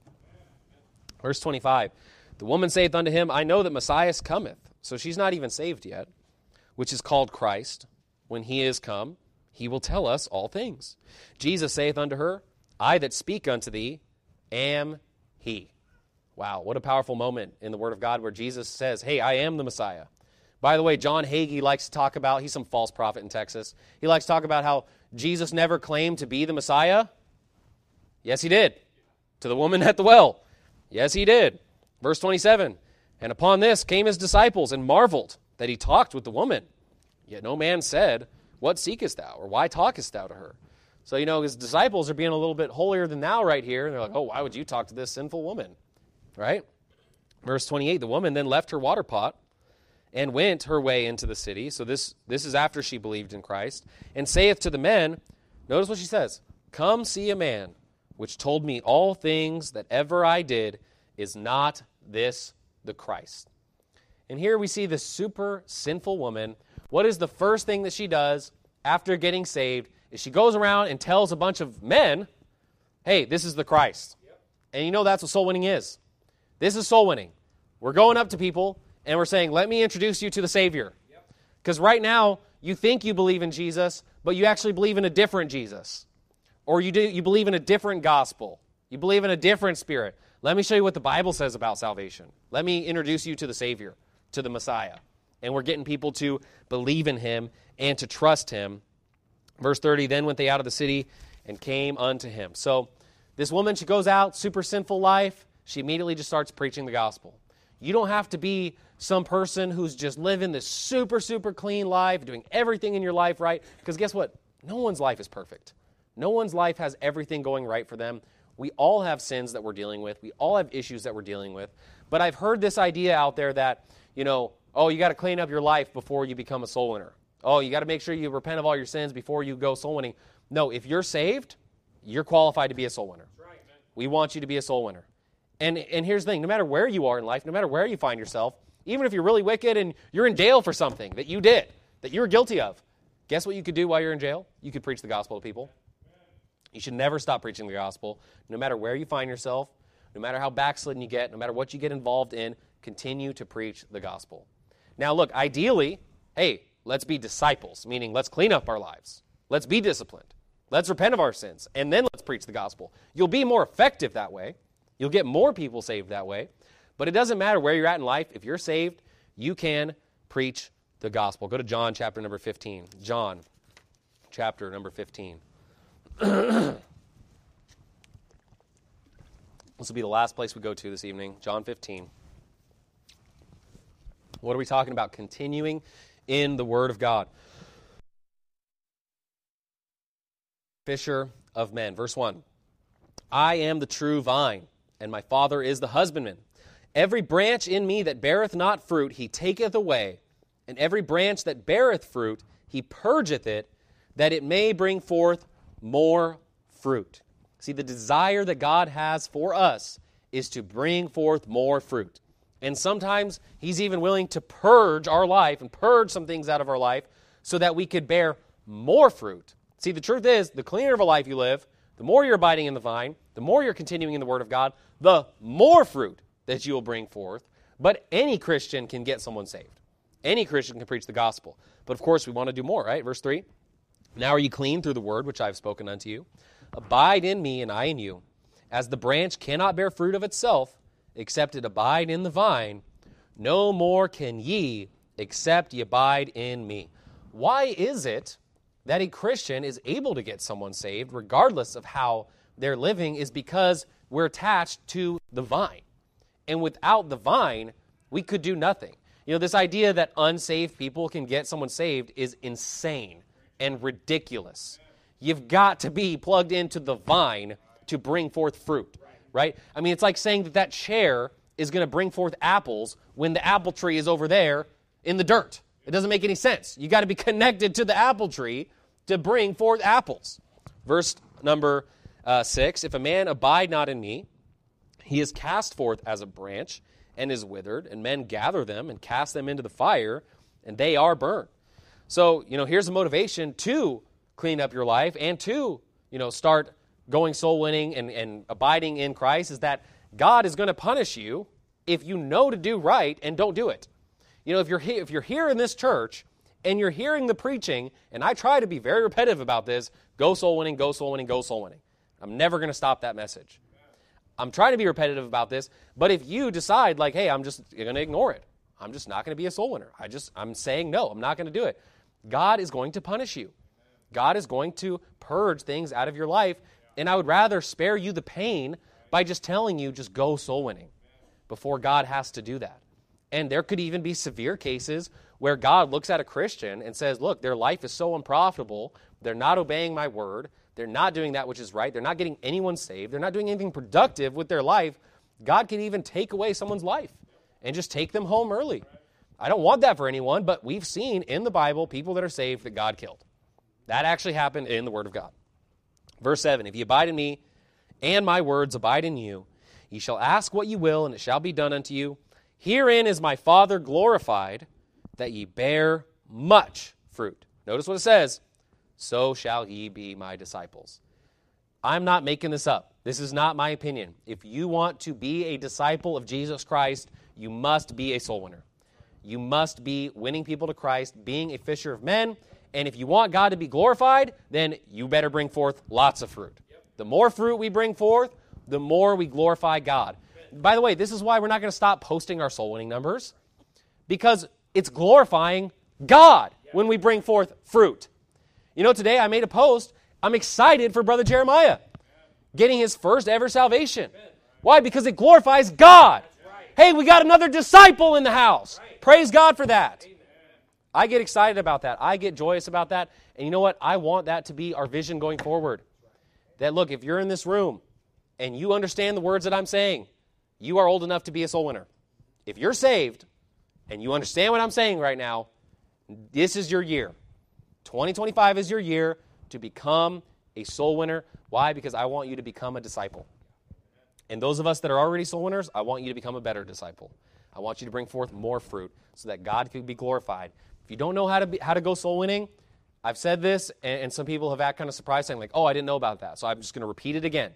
Verse 25, the woman saith unto him, I know that Messiah cometh. So she's not even saved yet, which is called Christ. When he is come, he will tell us all things. Jesus saith unto her, I that speak unto thee am he. Wow, what a powerful moment in the Word of God where Jesus says, hey, I am the Messiah. By the way, John Hagee likes to talk about, he's some false prophet in Texas, he likes to talk about how Jesus never claimed to be the Messiah. Yes, he did. To the woman at the well. Yes, he did. Verse 27, and upon this came his disciples and marveled that he talked with the woman. Yet no man said, what seekest thou? Or why talkest thou to her? So, you know, his disciples are being a little bit holier than thou right here. And they're like, oh, why would you talk to this sinful woman? Right? Verse 28, the woman then left her water pot and went her way into the city. So this is after she believed in Christ. And saith to the men, notice what she says, come see a man which told me all things that ever I did. Is not this the Christ? And here we see this super sinful woman. What is the first thing that she does after getting saved? Is she goes around and tells a bunch of men, hey, this is the Christ. Yep. And you know that's what soul winning is. This is soul winning. We're going up to people and we're saying, let me introduce you to the Savior. Because right now, you think you believe in Jesus, but you actually believe in a different Jesus. Or you believe in a different gospel. You believe in a different spirit. Let me show you what the Bible says about salvation. Let me introduce you to the Savior, to the Messiah. And we're getting people to believe in him and to trust him. Verse 30, then went they out of the city and came unto him. So this woman, she goes out, super sinful life. She immediately just starts preaching the gospel. You don't have to be some person who's just living this super, super clean life, doing everything in your life right. Because guess what? No one's life is perfect. No one's life has everything going right for them. We all have sins that we're dealing with. We all have issues that we're dealing with. But I've heard this idea out there that, you know, oh, you got to clean up your life before you become a soul winner. Oh, you got to make sure you repent of all your sins before you go soul winning. No, if you're saved, you're qualified to be a soul winner. That's right, man. We want you to be a soul winner. And here's the thing, no matter where you are in life, no matter where you find yourself, even if you're really wicked and you're in jail for something that you did, that you were guilty of, guess what you could do while you're in jail? You could preach the gospel to people. You should never stop preaching the gospel. No matter where you find yourself, no matter how backslidden you get, no matter what you get involved in, continue to preach the gospel. Now look, ideally, hey, let's be disciples, meaning let's clean up our lives. Let's be disciplined. Let's repent of our sins, and then let's preach the gospel. You'll be more effective that way. You'll get more people saved that way. But it doesn't matter where you're at in life. If you're saved, you can preach the gospel. Go to John chapter number 15. John chapter number 15. This will be the last place we go to this evening, John 15. What are we talking about? Continuing in the Word of God. Fisher of men. Verse 1. I am the true vine, and my Father is the husbandman. Every branch in me that beareth not fruit, he taketh away. And every branch that beareth fruit, he purgeth it, that it may bring forth more fruit. See, the desire that God has for us is to bring forth more fruit. And sometimes he's even willing to purge our life and purge some things out of our life so that we could bear more fruit. See, the truth is, the cleaner of a life you live, the more you're abiding in the vine, the more you're continuing in the Word of God, the more fruit that you will bring forth. But any Christian can get someone saved. Any Christian can preach the gospel. But of course, we want to do more, right? Verse 3, now are you clean through the word which I have spoken unto you? Abide in me, and I in you. As the branch cannot bear fruit of itself, except it abide in the vine, no more can ye, except ye abide in me. Why is it that a Christian is able to get someone saved, regardless of how they're living? Is because we're attached to the vine. And without the vine, we could do nothing. You know, this idea that unsaved people can get someone saved is insane and ridiculous. You've got to be plugged into the vine to bring forth fruit, right? I mean, it's like saying that that chair is going to bring forth apples when the apple tree is over there in the dirt. It doesn't make any sense. You got to be connected to the apple tree to bring forth apples. Verse number 6, if a man abide not in me, he is cast forth as a branch and is withered, and men gather them and cast them into the fire, and they are burned. So, here's a motivation to clean up your life and to, start going soul winning and abiding in Christ, is that God is going to punish you if you know to do right and don't do it. If you're here in this church and you're hearing the preaching, and I try to be very repetitive about this, go soul winning, go soul winning, go soul winning. I'm never going to stop that message. I'm trying to be repetitive about this, but if you decide like, hey, I'm just going to ignore it, I'm just not going to be a soul winner. I'm saying no, I'm not going to do it. God is going to punish you. God is going to purge things out of your life, and I would rather spare you the pain by just telling you just go soul winning before God has to do that. And there could even be severe cases where God looks at a Christian and says, look, their life is so unprofitable, they're not obeying my word, they're not doing that which is right, they're not getting anyone saved, they're not doing anything productive with their life. God can even take away someone's life and just take them home early. I don't want that for anyone, but we've seen in the Bible people that are saved that God killed. That actually happened in the Word of God. Verse 7, if ye abide in me, and my words abide in you, ye shall ask what ye will, and it shall be done unto you. Herein is my Father glorified, that ye bear much fruit. Notice what it says, so shall ye be my disciples. I'm not making this up. This is not my opinion. If you want to be a disciple of Jesus Christ, you must be a soul winner. You must be winning people to Christ, being a fisher of men. And if you want God to be glorified, then you better bring forth lots of fruit. The more fruit we bring forth, the more we glorify God. By the way, this is why we're not going to stop posting our soul winning numbers, because it's glorifying God when we bring forth fruit. Today I made a post. I'm excited for Brother Jeremiah getting his first ever salvation. Why? Because it glorifies God. Hey, we got another disciple in the house. Praise God for that. I get excited about that. I get joyous about that. And you know what? I want that to be our vision going forward. That, look, if you're in this room and you understand the words that I'm saying, you are old enough to be a soul winner. If you're saved and you understand what I'm saying right now, this is your year. 2025 is your year to become a soul winner. Why? Because I want you to become a disciple. And those of us that are already soul winners, I want you to become a better disciple. I want you to bring forth more fruit so that God can be glorified. If you don't know how to go soul winning, I've said this, and some people have acted kind of surprised, saying like, oh, I didn't know about that. So I'm just going to repeat it again.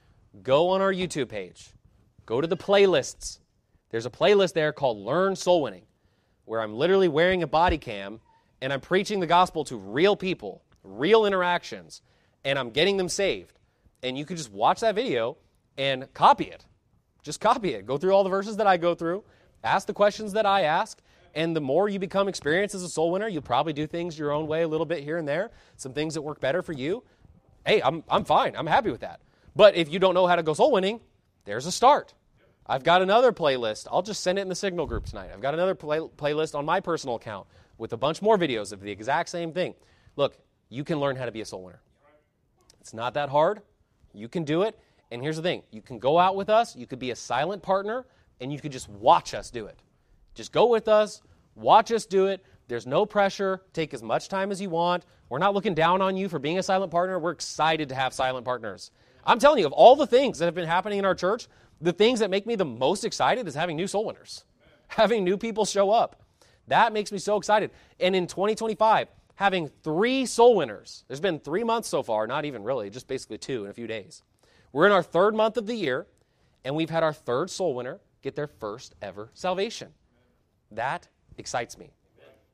Go on our YouTube page. Go to the playlists. There's a playlist there called Learn Soul Winning, where I'm literally wearing a body cam, and I'm preaching the gospel to real people, real interactions, and I'm getting them saved. And you can just watch that video and copy it. Just copy it. Go through all the verses that I go through. Ask the questions that I ask. And the more you become experienced as a soul winner, you'll probably do things your own way a little bit here and there. Some things that work better for you. Hey, I'm fine. I'm happy with that. But if you don't know how to go soul winning, there's a start. I've got another playlist. I'll just send it in the Signal group tonight. I've got another playlist on my personal account with a bunch more videos of the exact same thing. Look, you can learn how to be a soul winner. It's not that hard. You can do it. And here's the thing. You can go out with us. You could be a silent partner, and you could just watch us do it. Just go with us. Watch us do it. There's no pressure. Take as much time as you want. We're not looking down on you for being a silent partner. We're excited to have silent partners. I'm telling you, of all the things that have been happening in our church, the things that make me the most excited is having new soul winners, having new people show up. That makes me so excited. And in 2025, having 3 soul winners. There's been 3 months so far, not even really, just basically 2 in a few days. We're in our 3rd month of the year, and we've had our 3rd soul winner get their first ever salvation. That excites me.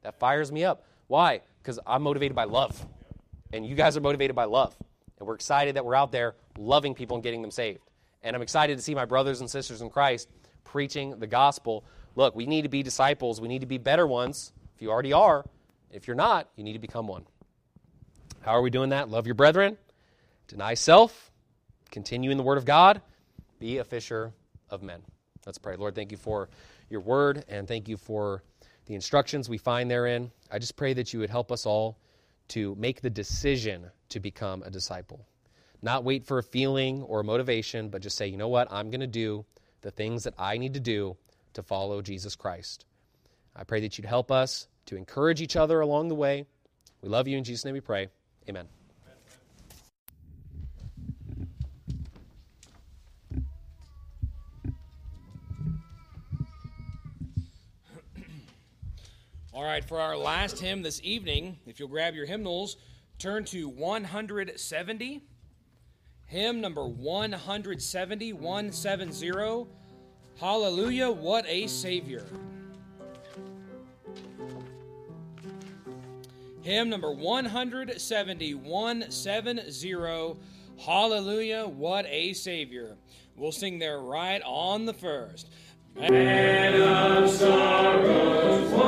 That fires me up. Why? Because I'm motivated by love. And you guys are motivated by love. And we're excited that we're out there loving people and getting them saved. And I'm excited to see my brothers and sisters in Christ preaching the gospel. Look, we need to be disciples. We need to be better ones. If you already are. If you're not, you need to become one. How are we doing that? Love your brethren. Deny self. Continue in the word of God. Be a fisher of men. Let's pray. Lord, thank you for your word, and thank you for the instructions we find therein. I just pray that you would help us all to make the decision to become a disciple. Not wait for a feeling or a motivation, but just say, you know what, I'm going to do the things that I need to do to follow Jesus Christ. I pray that you'd help us to encourage each other along the way. We love you. In Jesus' name we pray. Amen. All right, for our last hymn this evening, if you'll grab your hymnals, turn to 170. Hymn number 170, 170. Hallelujah, what a Savior. Hymn number 170, 170. Hallelujah, what a Savior. We'll sing there right on the first. Man of sorrows,